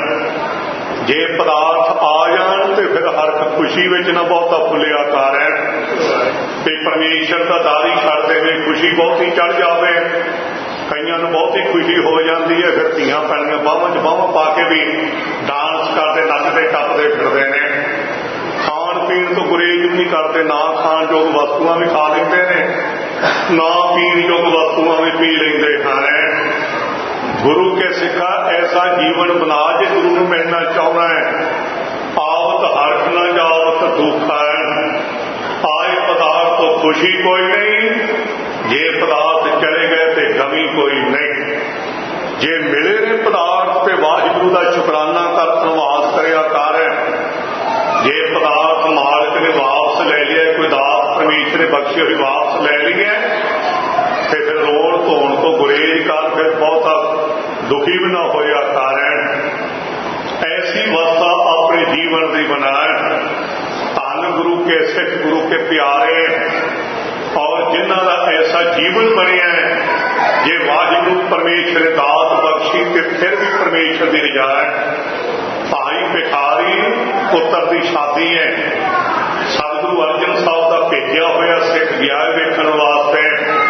ਜੇ ਪਦਾਰਥ ਆ ਜਾਣ ਤੇ ਫਿਰ ਹਰਖ ਖੁਸ਼ੀ ਵਿੱਚ ਨਾ ਬਹੁਤਾ ਫੁੱਲਿਆ ਕਾਰਨ ਤੇ ਪਰਮੇਸ਼ਰ ਦਾ ਦਾਰੀ ਛੱਡ ਦੇਵੇ, ਖੁਸ਼ੀ ਬਹੁਤੀ ਚੜ ਜਾਵੇ। ਕਈਆਂ ਨੂੰ ਬਹੁਤੀ ਖੁਸ਼ੀ ਹੋ ਜਾਂਦੀ ਹੈ, ਫਿਰ ਧੀਆਂ ਪੈਣੀਆਂ ਬਾਹਾਂ 'ਚ ਬਾਹਾਂ ਪਾ ਕੇ ਵੀ ਡਾਂਸ ਕਰਦੇ ਨੱਚਦੇ ਟੱਪਦੇ ਫਿਰਦੇ ਨੇ। ਖਾਣ ਪੀਣ ਤੋਂ ਗੁਰੇਜ਼ ਵੀ ਨਹੀਂ ਕਰਦੇ, ਨਾ ਖਾਣ ਯੋਗ ਵਸਤੂਆਂ ਵੀ ਖਾ ਲੈਂਦੇ ਨੇ, ਨਾ ਪੀਣ ਯੋਗ ਵਸਤੂਆਂ ਵੀ ਪੀ ਲੈਂਦੇ ਹਨ। ਗੁਰੂ ਕੇ ਸਿੱਖਾ ਐਸਾ ਜੀਵਨ ਬਣਾ ਜੇ ਗੁਰੂ ਨੂੰ ਮਿਲਣਾ ਚਾਹੁੰਦਾ ਹੈ। ਆਵਤ ਹਰਖ ਨਾ ਜਾਵਤ ਦੁੱਖ ਹੈ। ਆਏ ਪਦਾਰਥ ਤੋਂ ਖੁਸ਼ੀ ਕੋਈ ਨਹੀਂ, ਜੇ ਪਦਾਰਥ ਚਲੇ ਗਏ ਤੇ ਗਮੀ ਕੋਈ ਨਹੀਂ। ਜੇ ਮਿਲੇ ਨੇ ਪਦਾਰਥ ਤੇ ਵਾਹਿਗੁਰੂ ਦਾ ਸ਼ੁਕਰਾਨਾ ਕਰ ਧੰਨਵਾਦ ਕਰਿਆ ਕਰ। ਜੇ ਪਦਾਰਥ ਮਾਲਕ ਨੇ ਵਾਪਸ ਲੈ ਲਿਆ, ਕੋਈ ਦਾਤ ਪਰਮੇਸ਼ਰ ਨੇ ਬਖਸ਼ੀ ਹੋਈ ਵਾਪਸ ਲੈ ਲਈ ਹੈ ਤੇ ਫਿਰ ਰੋਣ ਧੋਣ ਤੋਂ ਗੁਰੇਜ਼ ਕਰ, ਫਿਰ ਬਹੁਤਾ ਦੁਖੀ ਵੀ ਨਾ ਹੋਇਆ ਕਾਰਨ। ਐਸੀ ਅਵਸਥਾ ਆਪਣੇ ਜੀਵਨ ਦੀ ਬਣਾਏ। ਧੰਨ ਗੁਰੂ ਕੇ ਸਿੱਖ, ਗੁਰੂ ਕੇ ਪਿਆਰੇ ਔਰ ਜਿਨ੍ਹਾਂ ਦਾ ਐਸਾ ਜੀਵਨ ਬਣਿਆ, ਜੇ ਵਾਹਿਗੁਰੂ ਪਰਮੇਸ਼ਰ ਨੇ ਦਾਤ ਬਖਸ਼ੀ ਤੇ ਫਿਰ ਵੀ ਪਰਮੇਸ਼ਰ ਦੀ ਰਜਾ ਹੈ। ਭਾਈ ਭਿਖਾਰੀ ਪੁੱਤਰ ਦੀ ਸ਼ਾਦੀ ਹੈ, ਸਤਿਗੁਰੂ ਅਰਜਨ ਸਾਹਿਬ ਦਾ ਭੇਜਿਆ ਹੋਇਆ ਸਿੱਖ ਗਿਆ ਵੇਖਣ ਵਾਸਤੇ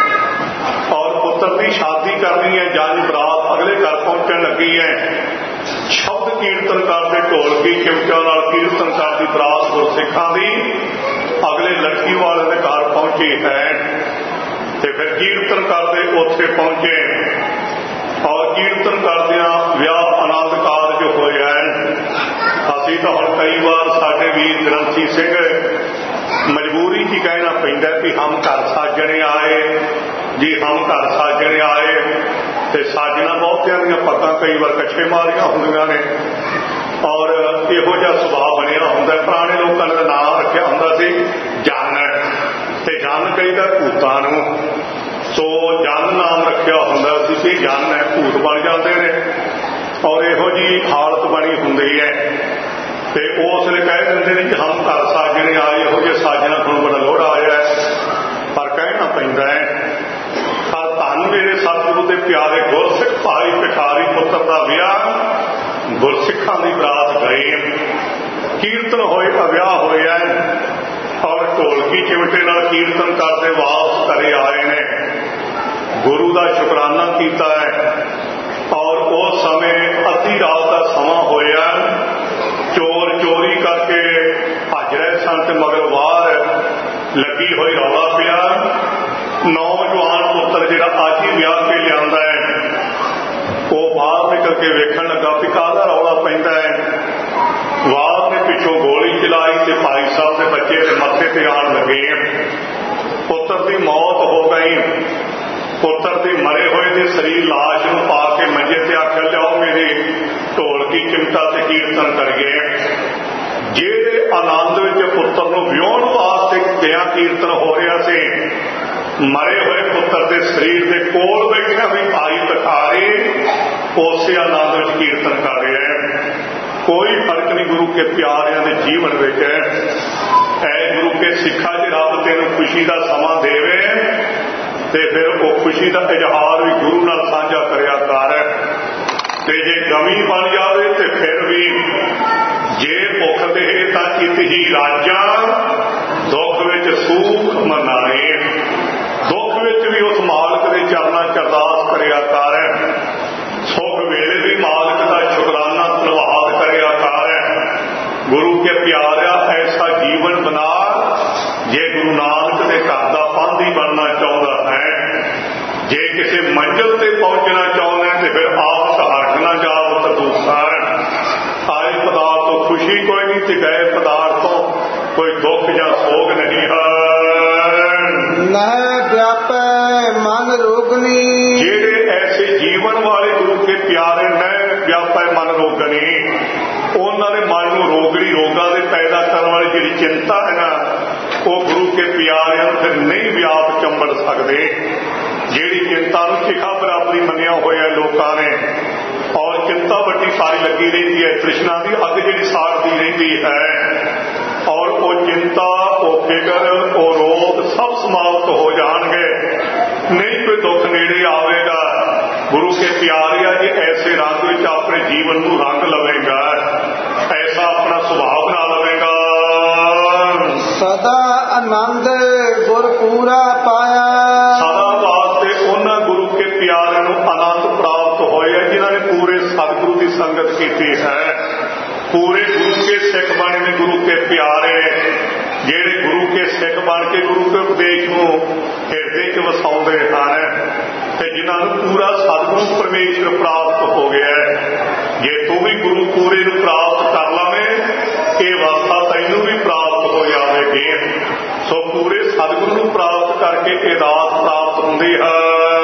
ਔਰ ਪੁੱਤਰ ਦੀ ਸ਼ਾਦੀ ਕਰਨੀ ਹੈ। ਜੰਝ ਬਰਾਤ ਅਗਲੇ ਘਰ ਪਹੁੰਚਣ ਲੱਗੀ ਹੈ। ਸ਼ਬਦ ਕੀਰਤਨ ਕਰਦੇ ਢੋਲਕੀ ਚਿਮਟਿਆਂ ਨਾਲ ਕੀਰਤਨ ਕਰਦੀ ਬਰਾਤ ਗੁਰਸਿੱਖਾਂ ਦੀ ਅਗਲੇ ਲੜਕੀ ਵਾਲੇ ਦੇ ਘਰ ਪਹੁੰਚੀ ਹੈ ਤੇ ਫਿਰ ਕੀਰਤਨ ਕਰਦੇ ਉੱਥੇ ਪਹੁੰਚੇ ਔਰ ਕੀਰਤਨ ਕਰਦਿਆਂ ਵਿਆਹ ਆਨੰਦ ਕਾਰਜ ਹੋਇਆ। ਅਸੀਂ ਤਾਂ ਹੁਣ ਕਈ ਵਾਰ ਸਾਡੇ ਵੀਰ ਗ੍ਰੰਥੀ ਸਿੰਘ ਮਜਬੂਰੀ 'ਚ ਹੀ ਕਹਿਣਾ ਪੈਂਦਾ ਵੀ ਹਮ ਘਰ ਸਾਜਣੇ ਆਏ ਜੀ, ਹਮ ਘਰ ਸਾਜਣੇ ਆਏ। ਤੇ ਸਾਜਣਾ ਬਹੁਤਿਆਂ ਦੀਆਂ ਪੱਗਾਂ ਕਈ ਵਾਰ ਕੱਛੇ ਮਾਰੀਆਂ ਹੁੰਦੀਆਂ ਨੇ ਔਰ ਇਹੋ ਜਿਹਾ ਸੁਭਾਅ ਬਣਿਆ ਹੁੰਦਾ। ਪੁਰਾਣੇ ਲੋਕਾਂ ਨੇ ਨਾਮ ਰੱਖਿਆ ਹੁੰਦਾ ਸੀ ਜਨ, ਤੇ ਜਨ ਕਹੀਦਾ ਭੂਤਾਂ ਨੂੰ, ਸੋ ਜਨ ਨਾਮ ਰੱਖਿਆ ਹੁੰਦਾ ਸੀ ਕਿ ਜਨ ਹੈ, ਭੂਤ ਬਣ ਜਾਂਦੇ ਨੇ ਔਰ ਇਹੋ ਜਿਹੀ ਹਾਲਤ ਬਣੀ ਹੁੰਦੀ ਹੈ। ਤੇ ਉਸ ਨੇ ਕਹਿ ਦਿੰਦੇ ਨੇ ਕਿ ਹਮ ਘਰ ਸਾਜਣੇ ਆਏ। ਇਹੋ ਜਿਹੇ ਸਾਜਣਾ ਤੁਹਾਨੂੰ ਬੜਾ ਲੋੜ ਆਇਆ, ਪਰ ਕਹਿਣਾ ਪੈਂਦਾ ਹੈ। ਪਰ ਧੰਨ ਮੇਰੇ ਸਤਿਗੁਰੂ ਦੇ ਪਿਆਰੇ ਗੁਰਸਿੱਖ ਭਾਈ ਭਿਖਾਰੀ ਪੁੱਤਰ ਦਾ ਵਿਆਹ ਗੁਰਸਿੱਖਾਂ ਦੀ ਬਰਾਤ ਗਈ, ਕੀਰਤਨ ਹੋਏ, ਵਿਆਹ ਹੋਇਆ ਔਰ ਢੋਲਕੀ ਚਿਮਟੇ ਨਾਲ ਕੀਰਤਨ ਕਰਦੇ ਵਾਪਸ ਘਰੇ ਆਏ ਨੇ। ਗੁਰੂ ਦਾ ਸ਼ੁਕਰਾਨਾ ਕੀਤਾ ਹੈ ਔਰ ਉਸ ਸਮੇਂ ਅੱਧੀ ਰਾਤ ਦਾ ਸਮਾਂ ਹੋਇਆ। ਚੋਰ ਚੋਰੀ ਕਰਕੇ ਭੱਜ ਰਹੇ ਸਨ ਤੇ ਮਗਰ ਬਾਹਰ ਲੱਗੀ ਹੋਈ ਰੌਲਾ ਪਿਆ। ਨੌਜਵਾਨ ਪੁੱਤਰ ਜਿਹੜਾ ਅੱਜ ਹੀ ਵਿਆਹ ਕੇ ਲਿਆਂਦਾ ਹੈ, ਉਹ ਬਾਹਰ ਨਿਕਲ ਕੇ ਵੇਖਣ ਲੱਗਾ ਵੀ ਕਾਹਦਾ ਰੌਲਾ ਪੈਂਦਾ ਹੈ। ਵਾਰ ਨੇ ਪਿੱਛੋਂ ਗੋਲੀ ਚਲਾਈ ਤੇ ਭਾਈ ਸਾਹਿਬ ਦੇ ਬੱਚੇ ਦੇ ਮੱਥੇ ਤੇ ਆਣ ਲੱਗੇ। ਪੁੱਤਰ ਦੀ ਮੌਤ ਹੋ ਗਈ। ਪੁੱਤਰ ਦੇ ਮਰੇ ਹੋਏ ਦੇ ਸਰੀਰ ਲਾਸ਼ ਨੂੰ ਪਾ ਕੇ ਮੰਜੇ ਤੇ ਆਖਿਆ ਲਿਆਓ ਮੇਰੇ ਢੋਲਕੀ ਚਿਮਟਾ ਤੇ ਕੀਰਤਨ ਕਰੀਏ। ਜਿਹੜੇ ਆਨੰਦ ਵਿੱਚ ਪੁੱਤਰ ਨੂੰ ਵਿਆਹੁਣ ਵਾਸਤੇ ਗਿਆ ਕੀਰਤਨ ਹੋ ਰਿਹਾ ਸੀ, ਮਰੇ ਹੋਏ ਪੁੱਤਰ ਦੇ ਸਰੀਰ ਦੇ ਕੋਲ ਬੈਠਿਆ ਵੀ ਭਾਈ ਭਿਖਾਰੀ ਉਸੇ ਆਨੰਦ ਵਿੱਚ ਕੀਰਤਨ ਕਰ ਰਿਹਾ ਹੈ। ਕੋਈ ਫਰਕ ਨਹੀਂ ਕਰਨੀ ਗੁਰੂ ਕੇ ਪਿਆਰਿਆਂ ਦੇ ਜੀਵਨ ਵਿੱਚ। ਐ ਗੁਰੂ ਕੇ ਸਿੱਖਾ ਜੇ ਰੱਬ ਤੈਨੂੰ ਖੁਸ਼ੀ ਦਾ ਸਮਾਂ ਦੇਵੇ ਤੇ ਫਿਰ ਉਹ ਖੁਸ਼ੀ ਦਾ ਇਜ਼ਹਾਰ ਵੀ ਗੁਰੂ ਨਾਲ ਸਾਂਝਾ ਕਰਿਆ ਕਰ। ਤੇ ਜੇ ਕਮੀ ਬਣ ਜਾਵੇ ਤੇ ਫਿਰ ਵੀ ਜੇ ਭੁੱਖ ਦੇ ਤਾਂ ਕਿਤ ਹੀ ਰਾਜਾਂ, ਦੁੱਖ ਵਿੱਚ ਸੂਖ ਮਨਾਏ। ਦੁੱਖ ਵਿੱਚ ਵੀ ਉਸ ਮਾਲਕ ਦੇ ਚਰਨਾਂ ਚ ਅਰਦਾਸ ਕਰਿਆ ਕਰ। ਸੁਖ ਵੇਲੇ ਵੀ ਮਾਲਕ ਦਾ ਸ਼ੁਕਰਾਨਾ ਧੰਨਵਾਦ ਕਰਿਆ ਕਰ। ਗੁਰੂ ਕੇ ਪਿਆਰਿਆ ਐਸਾ ਜੀਵਨ ਬਣਾ, ਜੇ ਗੁਰੂ ਨਾਨਕ ਦੇ ਘਰ ਦਾ ਪਾਂਧੀ ਬਣਨਾ ਚਾਹੁੰਦਾ ਹੈ। ਜੇ ਕਿਸੇ ਮੰਜ਼ਿਲ ਤੇ ਪਹੁੰਚਣਾ ਚਾਹੁੰਦਾ ਤੇ ਫਿਰ ਆਪ ਹਰਖ ਨਾ ਜਾਓ ਤਦੂਸਰ। ਆਏ ਪਦਾਰਥ ਤੋਂ ਖੁਸ਼ੀ ਕੋਈ ਨਹੀਂ ਤੇ ਗਏ ਪਦਾਰਥ ਤੋਂ ਕੋਈ ਦੁੱਖ ਜਾਂ ਸੋਗ ਨਹੀਂ ਹੈ। ਨਹਿ ਵਿਆਪੈ ਮਨ ਰੋਗਨੀ, ਜਿਹੜੇ ਐਸੇ ਜੀਵਨ ਵਾਲੇ ਗੁਰੂ ਕੇ ਪਿਆਰੇ ਨਹਿ ਵਿਆਪੈ ਮਨ ਰੋਗਨੀ, ਉਹਨਾਂ ਦੇ ਮਨ ਨੂੰ ਰੋਗੜੀ ਰੋਗਾਂ ਦੇ ਪੈਦਾ ਕਰਨ ਵਾਲੀ ਜਿਹੜੀ ਚਿੰਤਾ ਹੈ ਨਾ, ਉਹ ਗੁਰੂ ਕੇ ਪਿਆਰਿਆਂ ਨੂੰ ਫਿਰ ਨਹੀਂ ਵਿਆਪ ਚੰਬੜ ਸਕਦੇ। ਜਿਹੜੀ ਚਿੰਤਾ ਨੂੰ ਚਿਖਾ ਬਰਾਬਰੀ ਮੰਨਿਆ ਹੋਇਆ ਲੋਕਾਂ ਨੇ, ਔਰ ਚਿੰਤਾ ਵੱਡੀ ਸਾਰੀ ਲੱਗੀ ਰਹਿੰਦੀ ਹੈ, ਤ੍ਰਿਸ਼ਨਾ ਦੀ ਅੱਗ ਜਿਹੜੀ ਸਾੜਦੀ ਰਹਿੰਦੀ ਹੈ। ਔਰ ਉਹ ਚਿੰਤਾ, ਉਹ ਫਿਕਰ, ਉਹ ਰੋਗ ਸਭ ਸਮਾਪਤ ਹੋ ਜਾਣਗੇ। ਨਹੀਂ ਕੋਈ ਦੁੱਖ ਨੇੜੇ ਆਵੇਗਾ। ਗੁਰੂ ਕੇ ਪਿਆਰਿਆ ਜੇ ਐਸੇ ਰੰਗ ਵਿੱਚ ਆਪਣੇ ਜੀਵਨ ਨੂੰ ਰੰਗ ਲਵੇਗਾ, ਐਸਾ ਆਪਣਾ ਸੁਭਾਅ ਬਣਾ ਲਵੇਗਾ। ਸਦਾ ਆਨੰਦ ਗੁਰ ਪੂਰਾ ਪਾਇਆ, ਸਦਾ ਵਾਸਤੇ ਉਹਨਾਂ ਗੁਰੂ ਕੇ ਪਿਆਰਿਆਂ ਨੂੰ ਆਨੰਦ ਪ੍ਰਾਪਤ ਹੋਇਆ ਜਿਨ੍ਹਾਂ ਨੇ ਪੂਰੇ ਸਤਿਗੁਰੂ ਦੀ ਸੰਗਤ ਕੀਤੀ ਹੈ। ਪੂਰੇ ਗੁਰੂ ਕੇ ਸਿੱਖ ਬਣੇ ਨੇ ਗੁਰੂ ਕੇ ਪਿਆਰੇ, ਜਿਹੜੇ ਗੁਰੂ ਕੇ ਸਿੱਖ ਬਣ ਕੇ ਗੁਰੂ ਕੇ ਉਪਦੇਸ਼ ਨੂੰ ਹਿਰਦੇ 'ਚ ਵਸਾਉਂਦੇ ਹਨ ਤੇ ਜਿਨ੍ਹਾਂ ਨੂੰ ਪੂਰਾ ਸਤਿਗੁਰੂ ਪਰਮੇਸ਼ਰ ਪ੍ਰਾਪਤ ਹੋ ਗਿਆ। ਜੇ ਤੂੰ ਵੀ ਗੁਰੂ ਪੂਰੇ ਨੂੰ ਪ੍ਰਾਪਤ ਕਰ ਲਵੇਂ, ਇਹ ਅਵਸਥਾ ਤੈਨੂੰ ਵੀ ਪ੍ਰਾਪਤ ਹੋ ਜਾਵੇਗੀ। ਸੋ ਪੂਰੇ ਸਤਿਗੁਰੂ ਨੂੰ ਪ੍ਰਾਪਤ ਕਰਕੇ ਇਹ ਦਾਤ ਪ੍ਰਾਪਤ ਹੁੰਦੀ ਹੈ।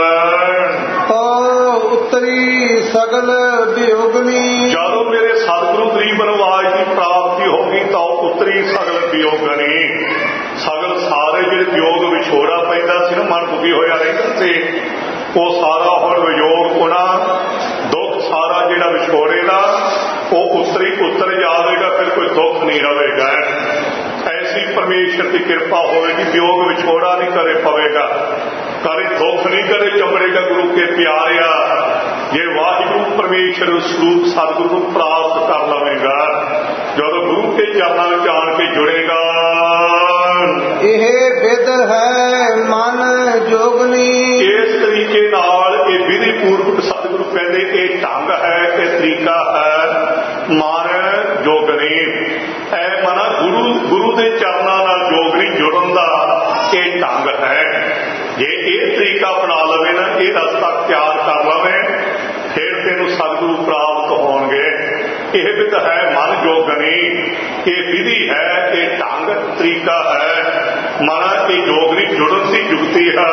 ਉਤਰੀ ਸਗਲ ਵਿਯੋਗਨੀ, ਜਦੋਂ ਮੇਰੇ ਸਤਿਗੁਰੂ ਗਰੀਬ ਨਿਵਾਜ ਦੀ ਪ੍ਰਾਪਤੀ ਹੋ ਗਈ ਤਾਂ ਉਤਰੀ ਸਗਲ ਵਿਯੋਗਨੀ। ਸਗਲ ਸਾਰੇ ਜਿਹੜੇ ਵਿਯੋਗ ਵਿਛੋੜਾ ਪੈਂਦਾ ਸੀ ਨਾ, ਮਨ ਦੁਖੀ ਹੋਇਆ ਰਹਿੰਦਾ ਸੀ, ਉਹ ਸਾਰਾ ਹੁਣ ਵਿਯੋਗ ਹੋਣਾ, ਦੁੱਖ ਸਾਰਾ ਜਿਹੜਾ ਵਿਛੋੜੇ ਦਾ ਉਹ ਉਤਰੀ ਉਤਰ ਜਾਵੇਗਾ। ਫਿਰ ਕੋਈ ਦੁੱਖ ਨਹੀਂ ਰਹੇਗਾ। ਐਸੀ ਪਰਮੇਸ਼ਰ ਦੀ ਕਿਰਪਾ ਹੋਵੇਗੀ, ਵਿਯੋਗ ਵਿਛੋੜਾ ਨਹੀਂ ਕਰੇ ਪਵੇਗਾ, ਕਦੇ ਦੁੱਖ ਨਹੀਂ ਕਦੇ ਚੰਬੜੇਗਾ। ਗੁਰੂ ਕੇ ਪਿਆਰਿਆ ਜੇ ਵਾਹਿਗੁਰੂ ਪਰਮੇਸ਼ਰ ਸਰੂਪ ਸਤਿਗੁਰੂ ਨੂੰ ਪ੍ਰਾਪਤ ਕਰ ਲਵੇਗਾ, ਜਦੋਂ ਗੁਰੂ ਕੇ ਚਰਨਾਂ ਵਿੱਚ ਆਣ ਕੇ ਜੁੜੇਗਾ। ਇਹ ਵਿਧ ਹੈ ਮਨ ਜੋਗਨੀ, ਇਸ ਤਰੀਕੇ ਨਾਲ ਇਹ ਵਿਧੀ ਪੂਰਵਕ ਸਤਿਗੁਰੂ ਕਹਿੰਦੇ ਇਹ ਢੰਗ ਹੈ, ਇਹ ਤਰੀਕਾ ਹੈ ਮਨ ਜੋਗਨੀ। ਇਹ ਮਨਾ ਗੁਰੂ ਗੁਰੂ ਦੇ ਚਰਨਾਂ ਨਾਲ ਜੋਗਨੀ ਜੁੜਨ ਦਾ ਇਹ ਢੰਗ ਹੈ। ਜੇ ਇਹ ਤਰੀਕਾ ਬਣਾ ਲਵੇ ਨਾ, ਇਹ ਰਸਤਾ ਤਿਆਰ ਕਰ ਲਵੇ, ਫਿਰ ਤੈਨੂੰ ਸਤਿਗੁਰੂ ਪ੍ਰਾਪਤ ਹੋਣਗੇ। ਇਹ ਵਿਧ ਹੈ ਮਨ ਜੋਗਨੀ, ਇਹ ਵਿਧੀ ਹੈ, ਇਹ ਢੰਗ ਤਰੀਕਾ ਹੈ। ਮਨਾ ਇਹ ਜੋਗਨੀ ਜੁੜਨ ਦੀ ਜੁਗਤੀ ਹੈ।